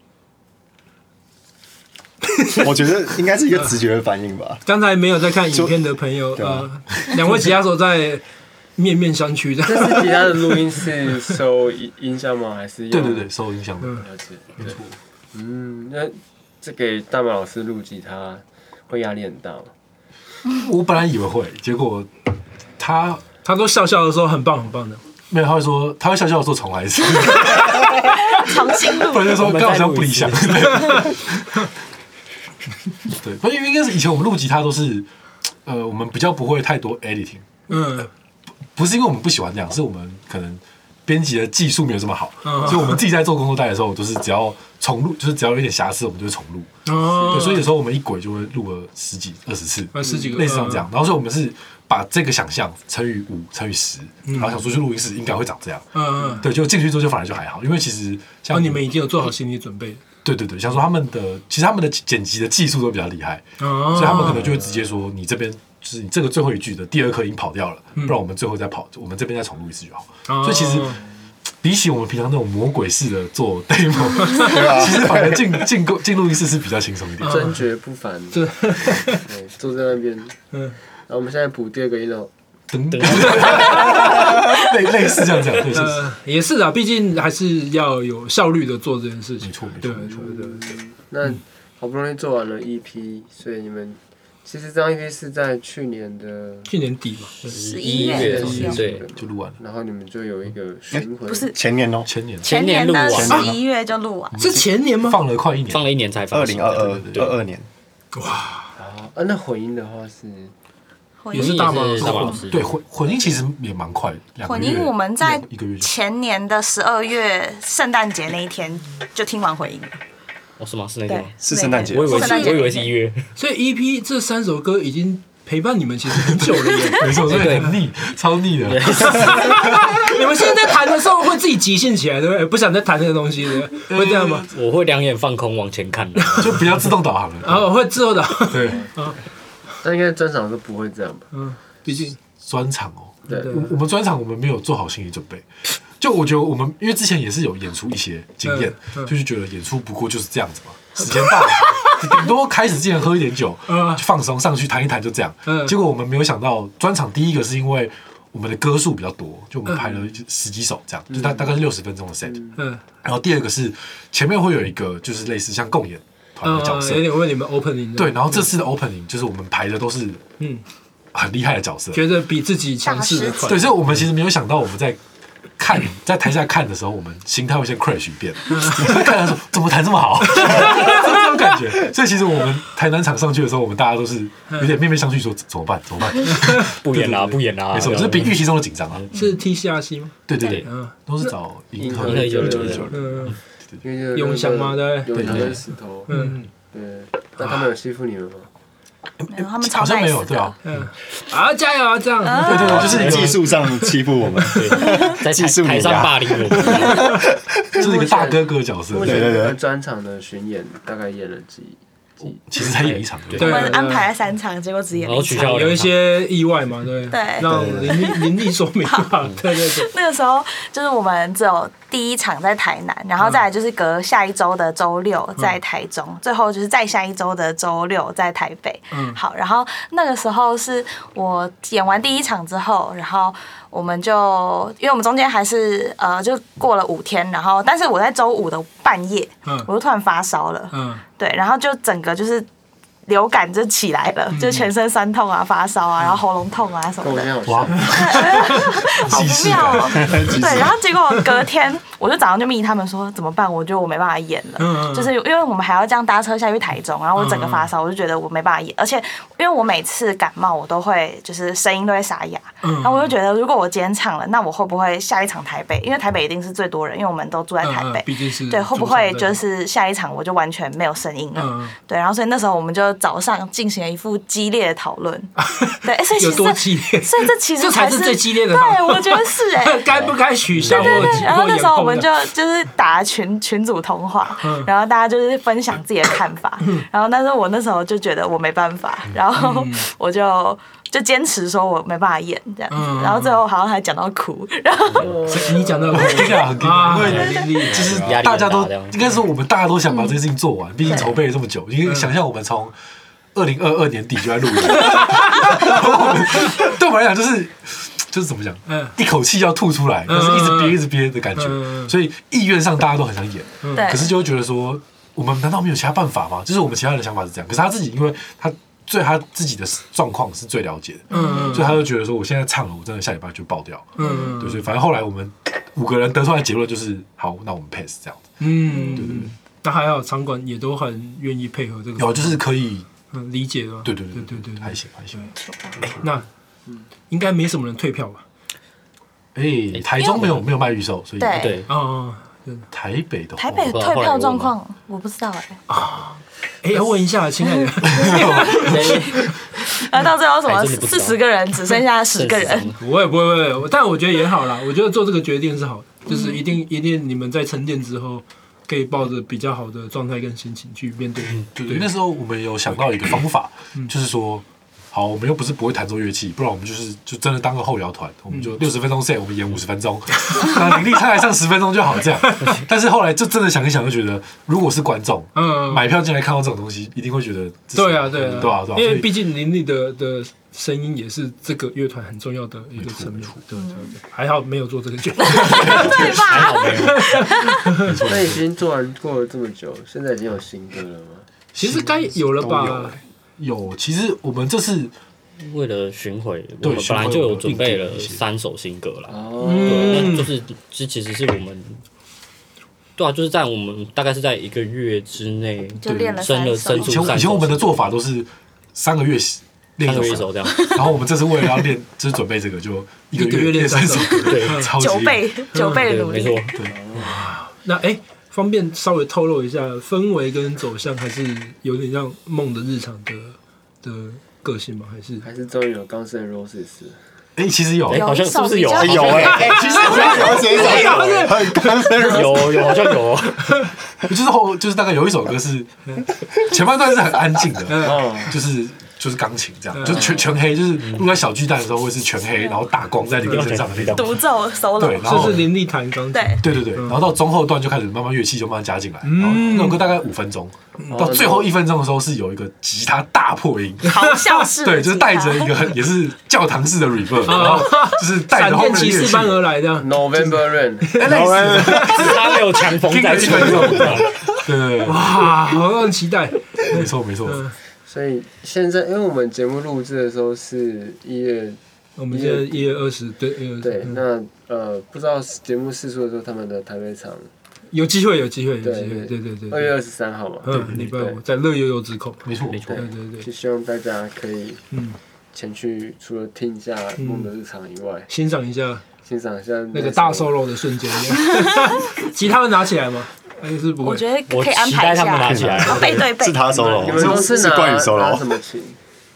Speaker 5: 我觉得应该是一个直觉的反应吧。
Speaker 2: 刚才没有在看影片的朋友，两位吉他手在面面相觑。
Speaker 3: 这是吉他的录音是收音箱吗？还是
Speaker 1: 对，收音箱。
Speaker 3: 了解，没错。那这给大马老师录吉他会压力很大吗？
Speaker 1: 我本来以为会，结果他
Speaker 2: 都笑笑的说很棒的。
Speaker 1: 没有，他会笑笑的说重来一次，
Speaker 4: 重新录，
Speaker 1: 不然就说刚好像不理想。对，因为应该是以前我们录吉他都是，我们比较不会太多 editing，不是因为我们不喜欢这样，是我们可能编辑的技术没有这么好，所以我们自己在做工作带的时候，都是只要重录，就是只要有一点瑕疵，我们就会重录。对，所以有时候我们一轨就会录了10几20次，类似像这样。然后所以我们是把这个想象乘以5乘以10，然后想说去录音室应该会长这样。对，就进去之后就反而就还好，因为其实像
Speaker 2: 你们已经有做好心理准备。
Speaker 1: 对，想说其实他们的剪辑的技术都比较厉害，所以他们可能就会直接说你这边就是你这个最后一句的第2颗音跑掉了，不然我们最后再跑，我们这边再重录一次就好。所以其实比起我们平常那种魔鬼式的做 demo， 其实反而进录音室是比较轻松一点，
Speaker 3: 真绝不凡。对，坐在那边，然后我们现在补第2个音喽。
Speaker 1: 类似这样讲，对，
Speaker 2: 也是啊，毕竟还是要有效率的做这件事情。
Speaker 1: 没错。
Speaker 3: 那好不容易做完了 EP， 所以你们其实这张 EP 是在去年
Speaker 2: 底嘛
Speaker 4: ，11月
Speaker 6: 对，
Speaker 1: 就录完了。
Speaker 3: 然后你们就有一个巡回，
Speaker 4: 不是
Speaker 5: 前年
Speaker 4: 的11月就录完，
Speaker 2: 是前年吗？
Speaker 1: 放了快1年，
Speaker 6: 放了1年才放
Speaker 5: ，2022年。
Speaker 2: 哇，
Speaker 3: 那混音的话是。
Speaker 2: 也是大马
Speaker 6: 老师，
Speaker 1: 对，混音其实也蛮快的。
Speaker 4: 混音我们在前年的12月圣诞节那一天就听完混音了。
Speaker 6: 是吗？是那天吗？
Speaker 5: 是圣诞节。
Speaker 6: 我以为是1月。
Speaker 2: 所以 EP 这3首歌已经陪伴你们其实很久了耶。
Speaker 1: 没错，很腻，超腻的。
Speaker 2: 你们现在在弹的时候会自己即兴起来，对不对？不想再弹那个东西，会这样吗？
Speaker 6: 我会2眼放空往前看的，
Speaker 1: 就比较自动导航了。
Speaker 2: 然后会自动导航。
Speaker 1: 对。
Speaker 3: 但应该专场都不会这样吧？
Speaker 2: 毕竟
Speaker 1: 专场
Speaker 3: 对，
Speaker 1: 我们专场我们没有做好心理准备。就我觉得我们因为之前也是有演出一些经验，就是觉得演出不过就是这样子嘛，时间到了，顶多开始之前喝一点酒，放松上去弹一弹就这样。结果我们没有想到专场第一个是因为我们的歌数比较多，就我们排了10几首这样，就大概是60分钟的 set。然后第2个是前面会有一个就是类似像共演团的角色，
Speaker 2: 有点为你们 opening。
Speaker 1: 对，然后这次的 opening 就是我们排的都是很厉害的角色，
Speaker 2: 觉得比自己强势的团。
Speaker 1: 对，所以我们其实没有想到我们在台下看的时候，我们心态会先 crash 一遍，看他说怎么弹这么好，这种感觉。所以其实我们台南场上去的时候，我们大家都是有点面面相觑，说怎么办？
Speaker 6: 不演啦，
Speaker 1: 没错，就是比预期中的紧张啊。
Speaker 2: 是 TCRC 吗？
Speaker 1: 对，都是找银河1999。
Speaker 2: 永祥吗？对，
Speaker 3: 永祥跟石头。对。那他们有欺负你们吗？
Speaker 4: 他们
Speaker 1: 好像没有，对啊。
Speaker 2: 加油啊！这样。
Speaker 1: 对，就是你
Speaker 5: 技术上欺负我们，
Speaker 6: 在台上霸凌我们，
Speaker 1: 就是一个大哥哥角色。
Speaker 3: 对。专场的巡演大概演了几？
Speaker 1: 其实才演1场，
Speaker 4: 我们安排了3场，结果只演了1场，
Speaker 2: 有一些意外嘛，对，让林立说明吧，对。
Speaker 4: 那个时候就是我们只有第1场在台南，然后再来就是隔下一周的周6在台中，最后就是再下一周的周6在台北。好，然后那个时候是我演完第1场之后，然后我们就因为我们中间还是就过了5天，然后但是我在周5的半夜，我就突然发烧了，对，然后就整个就是流感就起来了，就全身酸痛啊、发烧啊，然后喉咙痛啊什么的，
Speaker 1: 哇，
Speaker 4: 好妙哦。对，然后结果隔天我就早上就密他们说怎么办？我觉得我没办法演了，就是因为我们还要这样搭车下去台中，然后我整个发烧，我就觉得我没办法演，而且因为我每次感冒我都会就是声音都会沙哑，然后我就觉得如果我今天唱了，那我会不会下一场台北？因为台北一定是最多人，因为我们都住在台北，
Speaker 2: 毕竟是
Speaker 4: 对，会不会就是下一场我就完全没有声音了？对，然后所以那时候我们就早上进行了一副激烈的讨论。对，所以其实
Speaker 2: 有多激烈？
Speaker 4: 所以这其实
Speaker 2: 这才是最激烈的。
Speaker 4: 对，我觉得是
Speaker 2: 该不该取消？
Speaker 4: 对，然后那时候我们就是打群组通话，然后大家就是分享自己的看法，然后但是我那时候就觉得我没办法，然后我就坚持说我没办法演这样子，然后最后好像还讲到哭，然后
Speaker 2: 你讲到哭，
Speaker 1: 听起来很因为就是大家都应该说我们大家都想把这件事情做完，毕竟筹备了这么久，因为想象我们从2022年底就在录音，对我们来讲就是怎么讲，一口气要吐出来，但是一直憋的感觉，所以意愿上大家都很想演，可是就会觉得说，我们难道没有其他办法吗？就是我们其他人的想法是这样，可是他自己因为他对他自己的状况是最了解的，所以他就觉得说，我现在唱了，我真的下礼拜就爆掉，对，所以反正后来我们5个人得出来的结论就是，好，那我们 pass 这样子，对。
Speaker 2: 那还好，场馆也都很愿意配合这个，
Speaker 1: 有就是可以
Speaker 2: 理解了，
Speaker 1: 对，还行。
Speaker 2: 那应该没什么人退票吧？
Speaker 1: 台中没有卖预售，所以
Speaker 6: 对
Speaker 1: 台北的
Speaker 4: 台北退票状况我不知道
Speaker 2: 要问一下，亲爱的。
Speaker 4: 然后到最后什么40个人只剩下10个人，
Speaker 2: 不会，但我觉得也好啦。我觉得做这个决定是好的，就是一定你们在沉淀之后，可以抱着比较好的状态跟心情去面对。
Speaker 1: 对，那时候我们有想到一个方法，就是说，好，我们又不是不会弹奏乐器，不然我们就真的当个后摇团，我们就60分钟 set， 我们演50分钟，那林立唱来上10分钟就好这样。但是后来就真的想一想，就觉得如果是观众，买票进来看到这种东西，一定会觉得
Speaker 2: 对啊，
Speaker 1: 因
Speaker 2: 为毕竟林立的声音也是这个乐团很重要的一个层面。对，还好没有做这个决定。
Speaker 4: 对吧？
Speaker 6: 还好没有。
Speaker 3: 那已经做完过了这么久，现在已经有新歌了吗？
Speaker 2: 其实该有了吧？
Speaker 1: 有，其实我们这次
Speaker 6: 为了巡回，我们本来就有准备了3首新歌啦。对，那就是其实是我们，对啊，就是在我们大概是在1个月之内
Speaker 4: 就练了
Speaker 6: 生出3首。
Speaker 1: 以前我们的做法都是3个月练
Speaker 6: 一首这样，
Speaker 1: 然后我们这次为了要练，就是准备这个，就1个月练3首，对
Speaker 4: ，9倍的努力，
Speaker 6: 没错，
Speaker 1: 对。
Speaker 2: 那方便稍微透露一下氛围跟走向，还是有点像梦的日常的个性吗？还是
Speaker 3: 终于有刚生 Roses？
Speaker 1: 其实有，
Speaker 6: 好像是不是有？
Speaker 5: 有其实有这一首很刚生 Roses，
Speaker 6: 有好像有，
Speaker 1: 就是大概有一首歌是前半段是很安静的，就是钢琴这样，就是全黑，就是录在小巨蛋的时候会是全黑，然后打光在林立身上的那种
Speaker 4: 独奏 solo，
Speaker 1: 对，然后
Speaker 2: 是林立弹钢琴，
Speaker 4: 对，
Speaker 1: 然后到中后段就开始慢慢乐器就慢慢加进来，然后那首歌大概5分钟，到最后1分钟的时候是有一个吉他大破音，
Speaker 4: 咆哮式，
Speaker 1: 对，就是带着一个也是教堂式的 reverb， 然后就是带着后面的乐器，
Speaker 2: 闪电骑士般而来的
Speaker 3: November Rain，
Speaker 6: 他没有强风在吹，
Speaker 1: 对，
Speaker 2: 哇，好让人期待，
Speaker 1: 没错。
Speaker 3: 所以现在，因为我们节目录制的时候是
Speaker 2: 我们现在1月20，
Speaker 3: 对，那不知道节目释出的时候，他们的台北场
Speaker 2: 有机会，对
Speaker 3: ，2月23号嘛，
Speaker 2: 礼拜5在乐悠悠之口，
Speaker 1: 没错，
Speaker 2: 对，
Speaker 3: 就希望大家可以前去，除了听一下梦的日常以外，
Speaker 2: 欣赏一下
Speaker 3: 那
Speaker 2: 个大 solo 的瞬间，吉他会拿起来吗？是不会，
Speaker 4: 我觉得可以安排一下，背对背，
Speaker 5: 是他 solo，
Speaker 3: 你们都是
Speaker 5: 冠宇 solo，
Speaker 3: 拿什么琴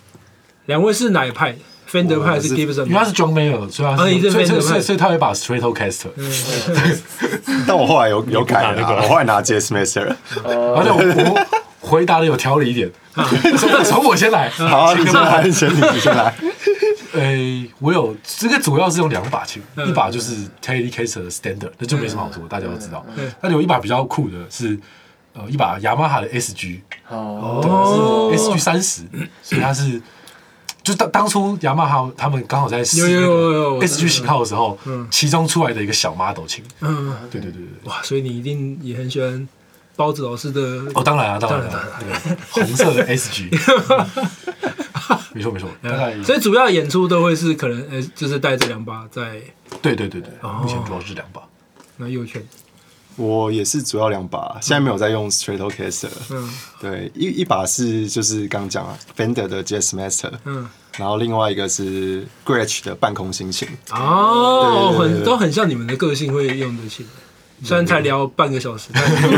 Speaker 2: ？2位是哪一派？Fender 派还是 Gibson？
Speaker 1: 因为他是 John Mayer，所以他会把 Stratocaster。
Speaker 5: 但我后来有改了，我后来拿 Jazzmaster，
Speaker 1: 而且我回答的有条理一点，从我先来。
Speaker 5: 好，你先来。
Speaker 1: 我有这个主要是用2把琴，一把就是 Telecaster 的 Standard， 那就没什么好说，大家都知道。但有一把比较酷的是，一把雅马哈的 SG， 对，是 SG30，所以它是，就当初雅马哈他们刚好在试 SG 型号的时候，其中出来的一个小 model 琴。对。
Speaker 2: 哇，所以你一定也很喜欢包子老师的
Speaker 1: 当然红色的 SG。没错，
Speaker 2: 所以主要演出都会是可能就是带这2把在。
Speaker 1: 对，目前主要是2把。
Speaker 2: 那右圈，
Speaker 5: 我也是主要2把，现在没有在用 Stratocaster。对，一把是就是刚讲啊 Fender 的 Jazzmaster， 然后另外一个是 Gretsch 的半空心琴。
Speaker 2: 都很像你们的个性会用的琴。 虽然才聊半个小时，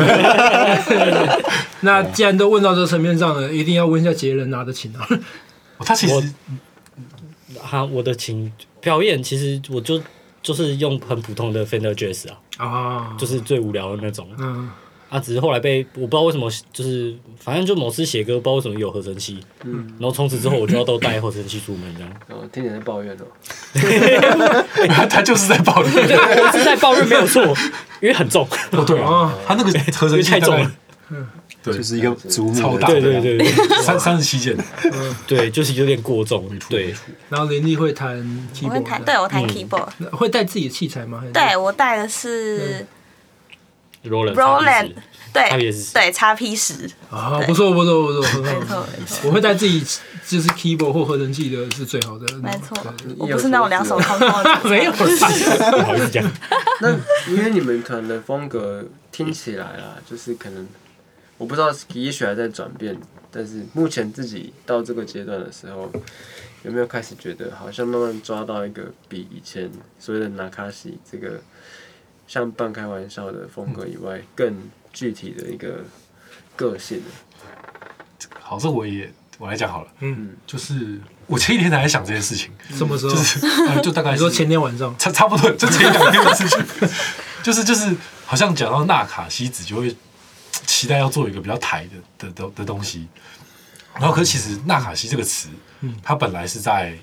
Speaker 2: 那既然都问到这层面上了，一定要问一下杰人拿的琴啊。
Speaker 1: 他其实
Speaker 6: 我的琴表演其实我就是用很普通的 Fender Jazz 就是最无聊的那种。只是后来我不知道为什么，就是反正就某次写歌，不知道为什么有合成器，然后从此之后我就要都带合成器出门这样。
Speaker 3: 听你在抱怨哦。
Speaker 1: 他就是在抱怨，
Speaker 6: 我是在抱怨没有错，因为很重。
Speaker 1: 对啊，他那个合成器
Speaker 6: 太重了。
Speaker 1: 对，
Speaker 5: 就是一个竹木
Speaker 1: 超大，
Speaker 6: 对
Speaker 1: ，37件，
Speaker 6: 对，就是有点过重，对。
Speaker 2: 然后林立会弹 keyboard，
Speaker 4: 对我弹 keyboard，
Speaker 2: 会带自己的器材吗？
Speaker 4: 对我带的是
Speaker 6: Roland，
Speaker 4: 对XP10，
Speaker 2: 不错，
Speaker 4: 没错，
Speaker 2: 我会带自己就是 keyboard 或合成器的是最好的，
Speaker 4: 没错，我不是那种两手空空的，
Speaker 2: 没有，
Speaker 6: 不好意思讲。
Speaker 3: 那因为你们团的风格听起来啦，就是可能。我不知道，也许还在转变，但是目前自己到这个阶段的时候，有没有开始觉得好像慢慢抓到一个比以前所谓的纳卡西这个像半开玩笑的风格以外，更具体的一个个性呢？
Speaker 1: 好，这我来讲好了。就是我前一天才在想这件事情。
Speaker 2: 什么时候？
Speaker 1: 就大概
Speaker 2: 你说前天晚上，
Speaker 1: 差不多就前2天的事情。就是好像讲到纳卡西子就会。期待要做一个比较台的东西，然后可是其实纳卡西这个词，它本来是在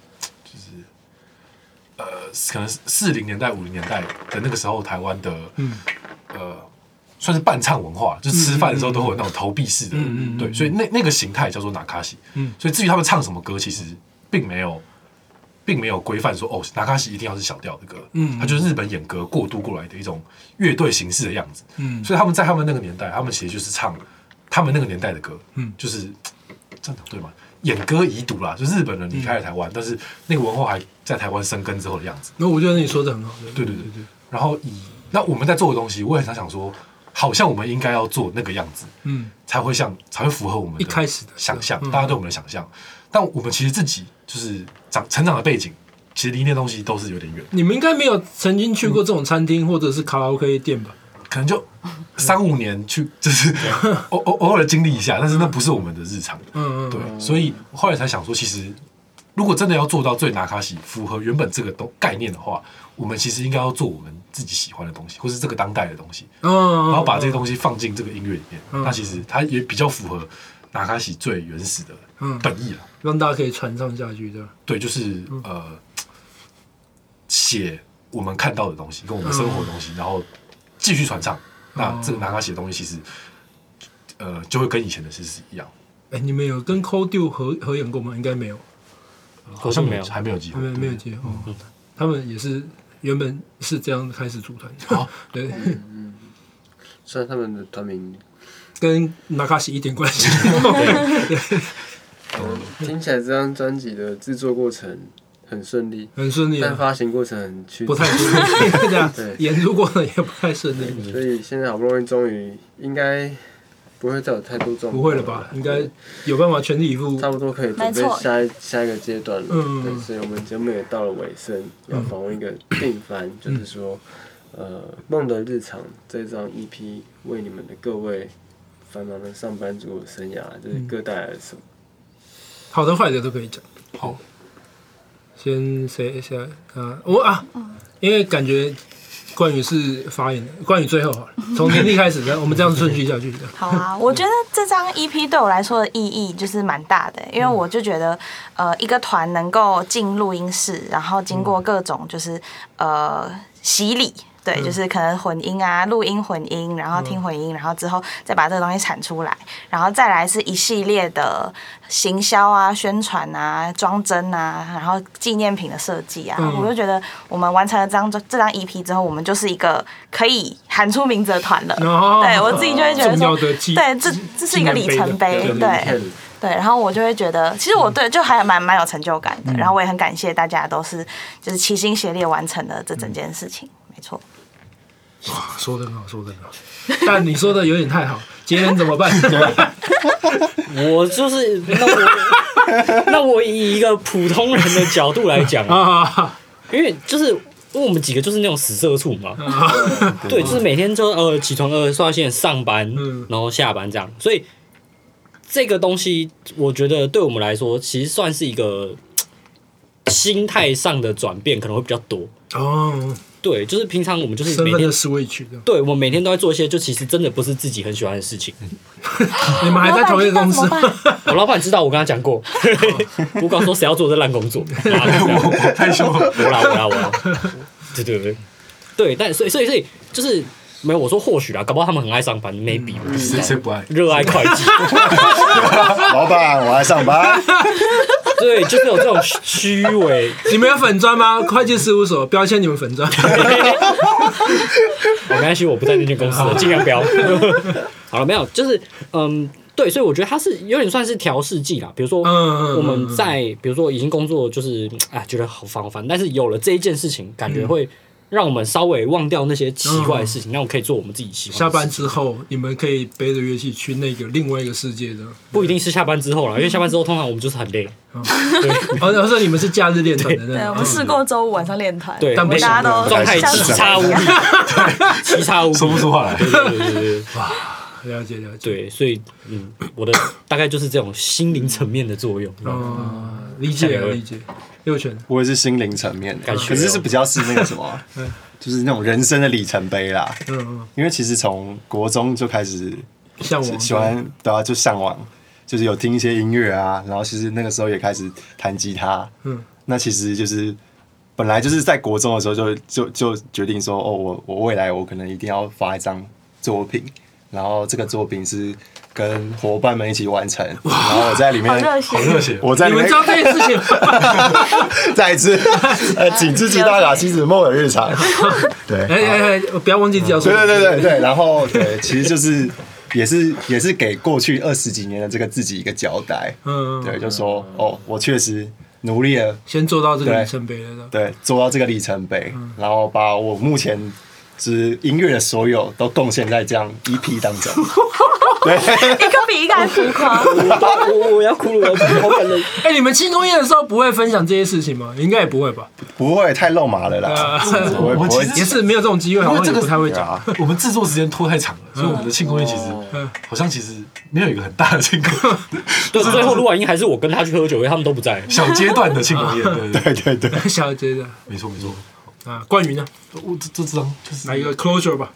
Speaker 1: 就是可能40年代50年代的那个时候台湾的算是伴唱文化，就吃饭的时候都会有那种投币式的，对，所以那个形态叫做纳卡西，所以至于他们唱什么歌，其实并没有规范说纳卡西一定要是小调的歌，它就是日本演歌过渡过来的一种乐队形式的样子，所以他们在他们那个年代，他们其实就是唱他们那个年代的歌，就是这样讲对吗？演歌遗毒啦，就日本人离开了台湾，但是那个文化还在台湾生根之后的样子。
Speaker 2: 那我觉得你说的很好，
Speaker 1: 对。然后那我们在做的东西，我也很想说，好像我们应该要做那个样子，才会符合我们
Speaker 2: 一开始的
Speaker 1: 想象，大家对我们的想象。但我们其实自己就是成长的背景，其实离那东西都是有点远。
Speaker 2: 你们应该没有曾经去过这种餐厅或者是卡拉 OK 店吧？
Speaker 1: 可能就3-5年去，就是偶尔经历一下，但是那不是我们的日常。对，所以后来才想说，其实如果真的要做到最纳卡西符合原本这个概念的话，我们其实应该要做我们自己喜欢的东西，或是这个当代的东西，然后把这些东西放进这个音乐里面。那其实它也比较符合纳卡西最原始的本意了，
Speaker 2: 让大家可以传唱下去的。
Speaker 1: 对，就是写我们看到的东西，跟我们生活的东西，然后继续传唱。那这个纳卡西的东西，其实就会跟以前的是一样。
Speaker 2: 你们有跟 Cold 合演过吗？应该没有，
Speaker 1: 好像没有，还没有机会，
Speaker 2: 没有机会。他们也是原本是这样开始组团。对，
Speaker 3: 虽然他们的团名
Speaker 2: 跟纳卡西一点关系。
Speaker 3: 听起来这张专辑的制作过程很顺利，但发行过程很曲折，
Speaker 2: 不太顺利。这样，演出过程也不太顺利。
Speaker 3: 所以现在好不容易终于应该不会再有太多状况，
Speaker 2: 不会了吧？应该有办法全力以赴，
Speaker 3: 差不多可以准备下一个阶段了。对，所以我们节目也到了尾声，要访问一个定番，就是说，梦的日常这张 EP 为你们的各位繁忙的上班族的生涯，就是各带来了什么？
Speaker 2: 好的坏的都可以讲。
Speaker 1: 好，
Speaker 2: 先谁下因为感觉冠宇是发言的，冠宇最后好了，从年历开始，我们这样顺序下去的。
Speaker 4: 好啊，我觉得这张 EP 对我来说的意义就是蛮大的，因为我就觉得一个团能够进录音室，然后经过各种就是洗礼。对，就是可能混音啊，录音混音，然后听混音，然后之后再把这个东西产出来，然后再来是一系列的行销啊、宣传啊、装帧啊，然后纪念品的设计啊，我就觉得我们完成了这张 EP 之后，我们就是一个可以喊出名字的团了。对我自己就会觉得说，对，这是一个里程碑，对，然后我就会觉得，其实我对就还蛮有成就感的，然后我也很感谢大家都是就是齐心协力完成了这整件事情。没错，
Speaker 2: 哇，说得很好，但你说的有点太好，杰人怎么办？
Speaker 6: 我就是那我以一个普通人的角度来讲因为就是因为我们几个就是那种死社畜嘛，对，就是每天就起床刷线上班，然后下班这样，所以这个东西我觉得对我们来说，其实算是一个心态上的转变，可能会比较多哦。对，就是平常我们就是每天
Speaker 2: 的 switch，
Speaker 6: 对，我们每天都在做一些就其实真的不是自己很喜欢的事情。
Speaker 2: 你们还在同一个公司？
Speaker 6: 我老板知道，我跟他讲过，我刚说谁要做这烂工作，
Speaker 1: 我太凶了，
Speaker 6: 我啦，对，但所以就是没有我说或许啦，搞不好他们很爱上班 ，maybe
Speaker 1: 谁不爱？
Speaker 6: 热爱会计，
Speaker 5: 老板我爱上班。
Speaker 6: 对，就是有这种虚伪。
Speaker 2: 你们有粉专吗？会计事务所标签你们粉专。
Speaker 6: 没关系，我不在那间公司了，尽量不要。好了，没有，就是对，所以我觉得它是有点算是调试剂啦。比如说，我们在比如说已经工作就是觉得好烦，但是有了这一件事情，感觉会让我们稍微忘掉那些奇怪的事情，让我们可以做我们自己喜欢的事情。
Speaker 2: 下班之后，你们可以背着乐器去那个另外一个世界的。
Speaker 6: 不一定是下班之后啦，因为下班之后通常我们就是很累。
Speaker 2: 对，然后说你们是假日练团的，
Speaker 4: 对，我们试过周五晚上练团，
Speaker 6: 对，
Speaker 4: 但大家都
Speaker 6: 状态奇差无比，奇差无比，
Speaker 1: 说不出话来。
Speaker 2: 对，哇，了解。
Speaker 6: 对，所以我的大概就是这种心灵层面的作用。
Speaker 2: 理解。六拳，
Speaker 5: 我也是心灵层面的，可是比较是那个什么，就是那种人生的里程碑啦。因为其实从国中就开始
Speaker 2: 向往，
Speaker 5: 喜欢对啊，就向往，就是有听一些音乐啊，然后其实那个时候也开始弹吉他。那其实就是本来就是在国中的时候就决定说，我未来我可能一定要发一张作品，然后这个作品是跟伙伴们一起完成，然后我在里面
Speaker 1: 好热血，
Speaker 5: 我在里面，
Speaker 2: 你们知道这件事情吗？
Speaker 5: 再一次，请支持大雅西子梦的日常。对，
Speaker 2: 不要忘记要说。
Speaker 5: 对，然后对，其实就是也是给过去20几年的这个自己一个交代。对，就说我确实努力了，
Speaker 2: 先做到这个里程碑了。
Speaker 5: 对，做到这个里程碑，然后把我目前是音乐的所有都贡献在这样 EP 当中。对，
Speaker 4: 一个比一个还浮夸。
Speaker 6: 我要哭了，好感人。
Speaker 2: 你们庆功宴的时候不会分享这些事情吗？应该也不会吧？
Speaker 5: 不会，太肉麻了啦。
Speaker 1: 我其实
Speaker 2: 也是没有这种机会，好像也不太会讲。
Speaker 1: 我们制作时间拖太长了，所以我们的庆功宴其实好像其实没有一个很大的庆功。
Speaker 6: 对，最后录完音还是我跟他去喝酒，因为他们都不在。
Speaker 1: 小阶段的庆功宴，
Speaker 5: 对，
Speaker 2: 小阶段，
Speaker 1: 没错。
Speaker 2: 冠宇呢？
Speaker 1: 我这张就是
Speaker 2: 来一个 closure 吧。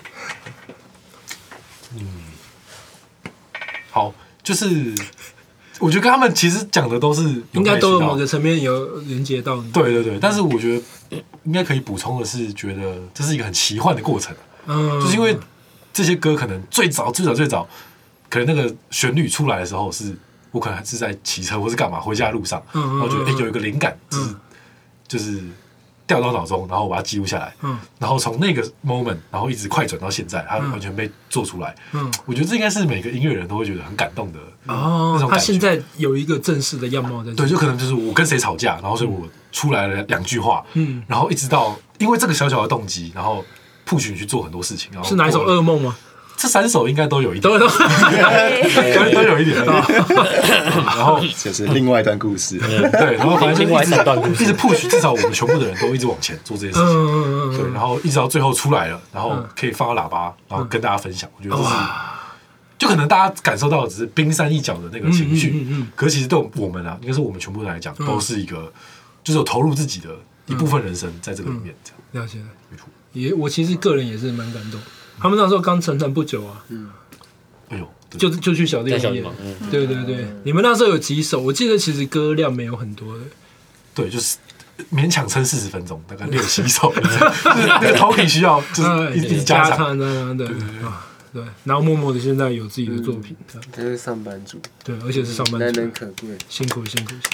Speaker 1: 好，就是我觉得跟他们其实讲的都是
Speaker 2: 应该都有某个层面有连接到。
Speaker 1: 对，但是我觉得应该可以补充的是，觉得这是一个很奇幻的过程。就是因为这些歌可能最早，可能那个旋律出来的时候，是我可能还是在骑车或是干嘛回家的路上，然后觉得有一个灵感，就是掉到脑中，然后我把它记录下来，然后从那个 moment， 然后一直快转到现在，它完全被做出来。我觉得这应该是每个音乐人都会觉得很感动的那种感觉。
Speaker 2: 他现在有一个正式的样貌在。
Speaker 1: 对，就可能就是我跟谁吵架，然后所以我出来了2句话，然后一直到因为这个小小的动机，然后 push 你去做很多事情。然后
Speaker 2: 是哪一首噩梦吗？
Speaker 1: 这3首应该都有一点，
Speaker 2: 都
Speaker 1: 有一点。然后
Speaker 5: 就是另外一段故事，
Speaker 1: 对，然后反正就
Speaker 6: 另外3段故事，
Speaker 1: 一直 push， 至少我们全部的人都一直往前做这件事情。对，然后一直到最后出来了，然后可以放到喇叭，然后跟大家分享。我觉得这是，就可能大家感受到的只是冰山一角的那个情绪，可是其实对我们啊，应该是我们全部人来讲，都是一个，就是有投入自己的一部分人生在这个里面。这样
Speaker 2: 了解了，没错。我其实个人也是蛮感动。他们那时候刚成团不久啊，
Speaker 1: 哎呦，
Speaker 2: 就去小店演，对，你们那时候有几首？我记得其实歌量没有很多的，
Speaker 1: 对，就是勉强撑40分钟，大概6、7首，那个头皮需要就是一直加长，
Speaker 2: 对，然后默默的现在有自己的作品，
Speaker 3: 这是上班族，
Speaker 2: 对，而且是上班族，
Speaker 3: 难能可贵，
Speaker 2: 辛苦。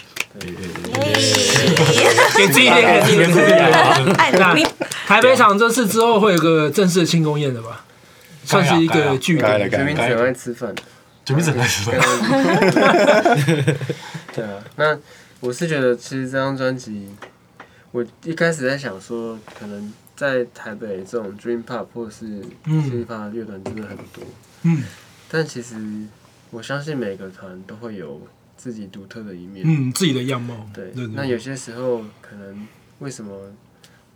Speaker 4: 给
Speaker 2: 自己一点肯定，
Speaker 4: 爱你。
Speaker 2: 台北场这次之后会有个正式的庆功宴的吧？算是一个据点。
Speaker 3: 全民很爱吃饭的，
Speaker 1: 全民很爱吃饭。
Speaker 3: 对啊，那我是觉得其实这张专辑，我一开始在想说，可能在台北这种 Dream Pop 或是 City Pop 乐团真的很多，但其实我相信每个团都会有自己独特的一面，
Speaker 2: 自己的样貌。
Speaker 3: 对，那有些时候可能为什么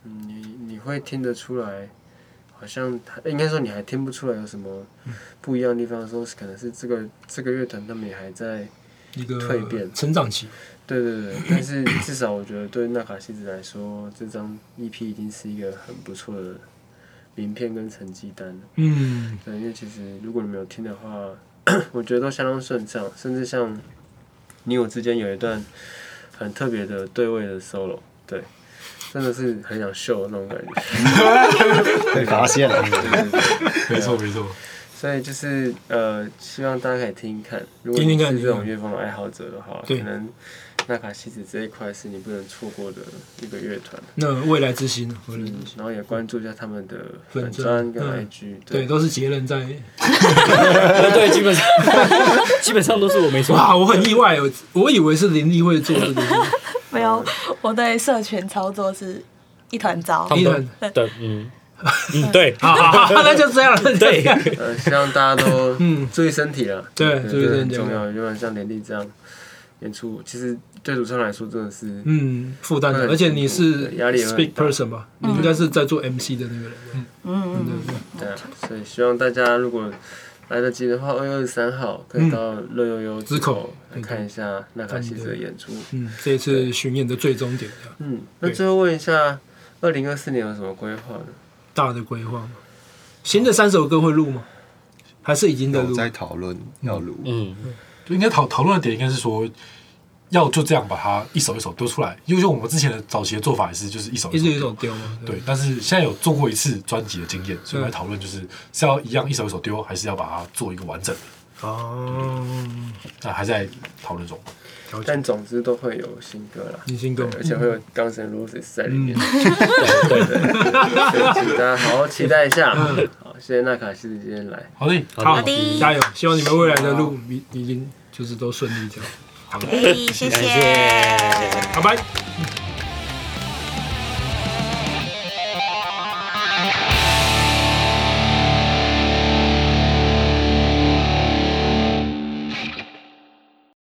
Speaker 3: 你会听得出来，好像应该说你还听不出来有什么不一样的地方，说可能是这个乐团他们也还在
Speaker 2: 一个
Speaker 3: 蜕变
Speaker 2: 成长期。
Speaker 3: 对，但是至少我觉得对纳卡西子来说，这张 EP 已经是一个很不错的名片跟成绩单了。对，因为其实如果你没有听的话，我觉得都相当顺畅，甚至像你我之间有一段很特别的对位的 solo， 对，真的是很想秀的那种感觉。
Speaker 5: 被发现了，
Speaker 1: 没错。
Speaker 3: 所以就是希望大家可以听听看，如果你是这种乐风的爱好者的话，可能纳卡西子这一块是你不能错过的一个乐团。
Speaker 2: 那未来之星呢？
Speaker 3: 然后也关注一下他们的粉专跟 IG，
Speaker 2: 对，都是杰人在。
Speaker 6: 对，基本上都是我没错。
Speaker 2: 哇，我很意外，我以为是林立会做这个。
Speaker 4: 没有，我对社群操作是一团糟。
Speaker 6: 对，对，
Speaker 2: 好，那就这样了。对，
Speaker 3: 希望大家都注意身体了。
Speaker 2: 对，注意身体
Speaker 3: 很重要。就像连丽这样演出，其实对主唱来说真的是
Speaker 2: 负担的，而且你是
Speaker 3: 压力
Speaker 2: speak person 吧？你应该是在做 MC 的那个人。
Speaker 3: 对啊，所以希望大家如果来得及的话，2月23号可以到乐悠悠之口来看一下纳卡西子的演出。
Speaker 2: 这一次巡演的最终点。
Speaker 3: 那最后问一下，2024年有什么规划呢？
Speaker 2: 大的规划吗？新的3首歌会录吗？还是已经在录？
Speaker 5: 在讨论要录。
Speaker 1: 就应该讨论的点应该是说，要就这样把它一首一首丢出来，因为我们之前的早期的做法也是就是一首一首
Speaker 2: 丢嘛。
Speaker 1: 对，但是现在有做过一次专辑的经验，所以我们来讨论就是要一样一首一首丢，还是要把它做一个完整的。那还在讨论中。
Speaker 3: 但总之都会有新歌啦，
Speaker 2: 新歌，
Speaker 3: 而且会有Guns N' Roses在里面。对，请大家好好期待一下。好，谢谢纳卡西子今天来。
Speaker 1: 好的，
Speaker 2: 加油！希望你们未来的路已经就是都顺利这样。
Speaker 4: 好的，谢谢，
Speaker 2: 拜拜。